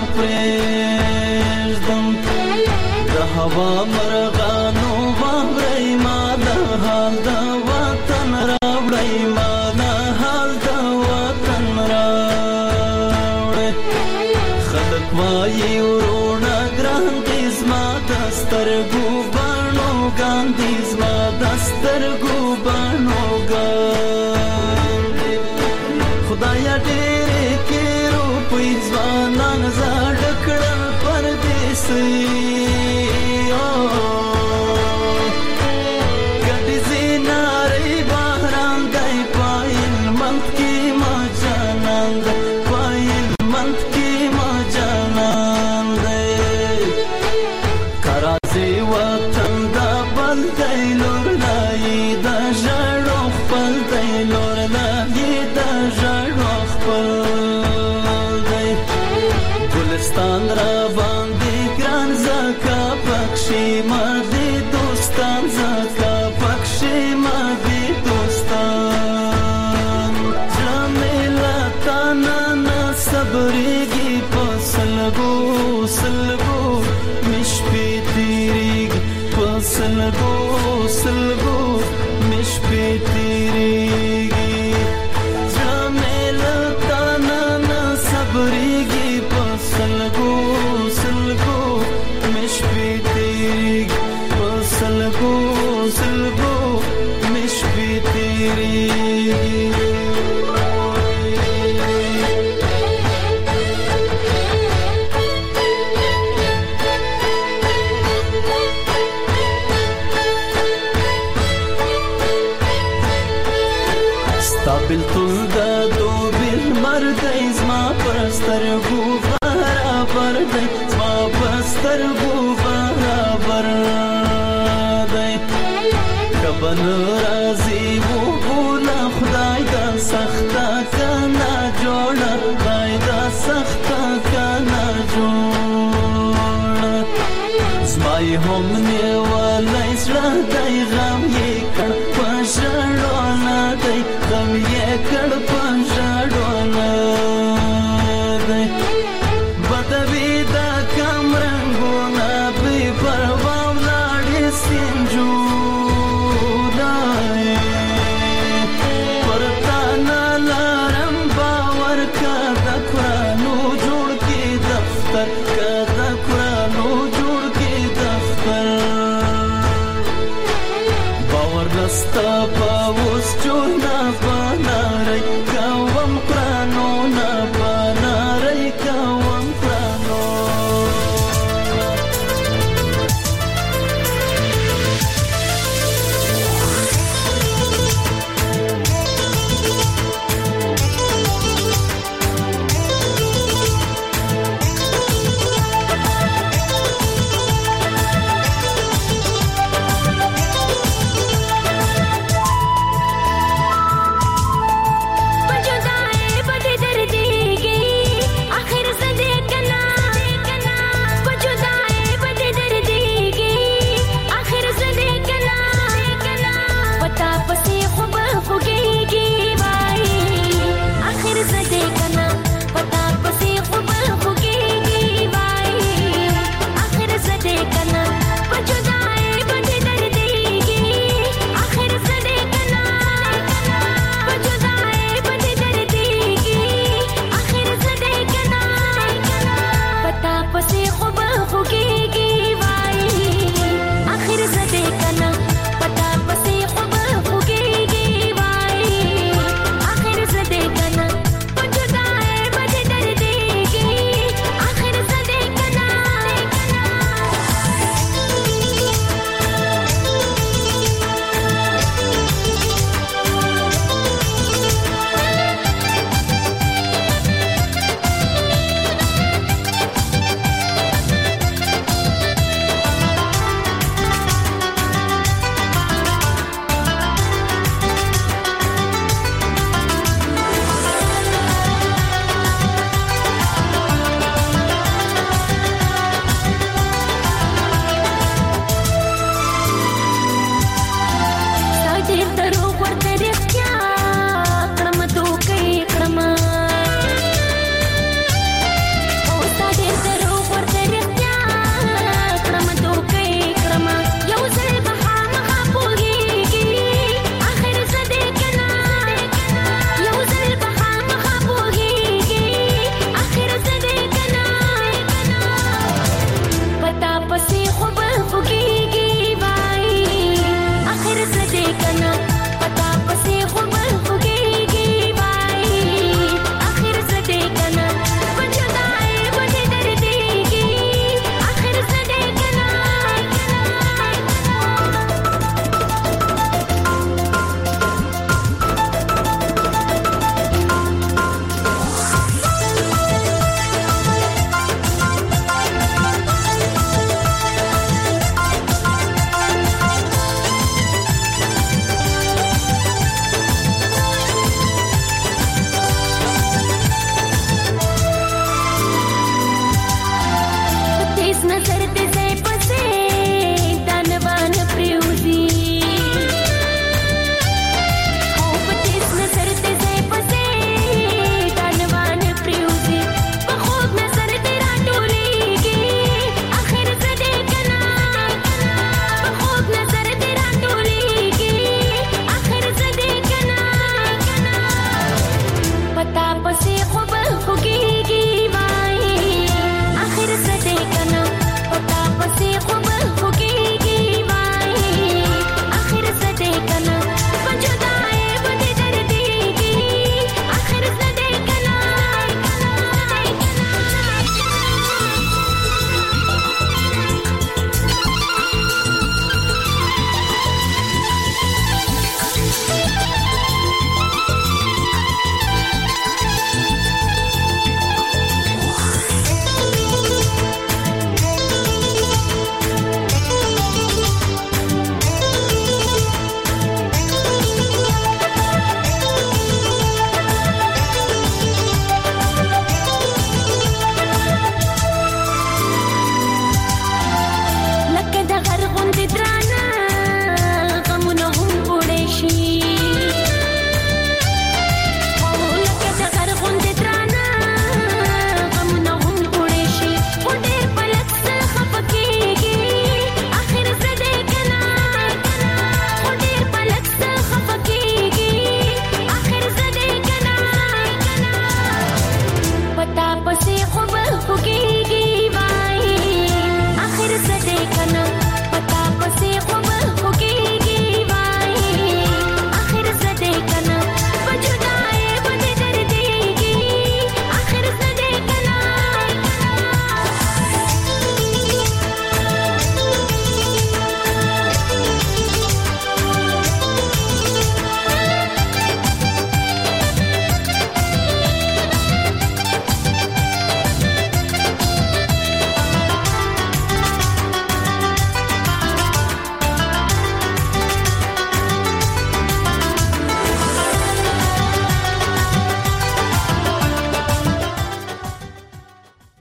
پرشدم دا هوا مرغانو واورای ما دا حال دا وطن راوړی ما دا حال دا وطن راوړی خلق وایي وروڼه ګران دي زما د سترګو باڼو ګاندي زما د سترګو باڼو ګاندي خدایا ډېرې کې روپۍ ځوانان زاړه کړل پردیسي ګډې زینارې باران دی پایل منت کې ما جانان دی پایل منت کې ما جانان دی کرازي وطن دا بل دی لور لای دا ژړو خپل دی لور لای دا ژړو خپل دی ګلستان را باندې ګران زکا پکشي ما دي دوستان زکا پکشي ما دي دوستان جمیلا تانا نا صبرېږي په سلګو سلګو مش په تیریږي په سلګو سلګو مش په تیریږي جمیلا تانا نا صبرېږي په سلګو سلګو مش په تیریږي په سلګو سلګو مش په تیریږي بلتل دا دو بیل مردی زما پرسترگو برابر دی زما پرسترگو برابر دی کبن رازی و بولا خدای دا سختا کنا جوڑا خدای دا سختا کنا جوڑا زمای هم نیوالی سرا دی غم یکن پشڑونا دی غم یکن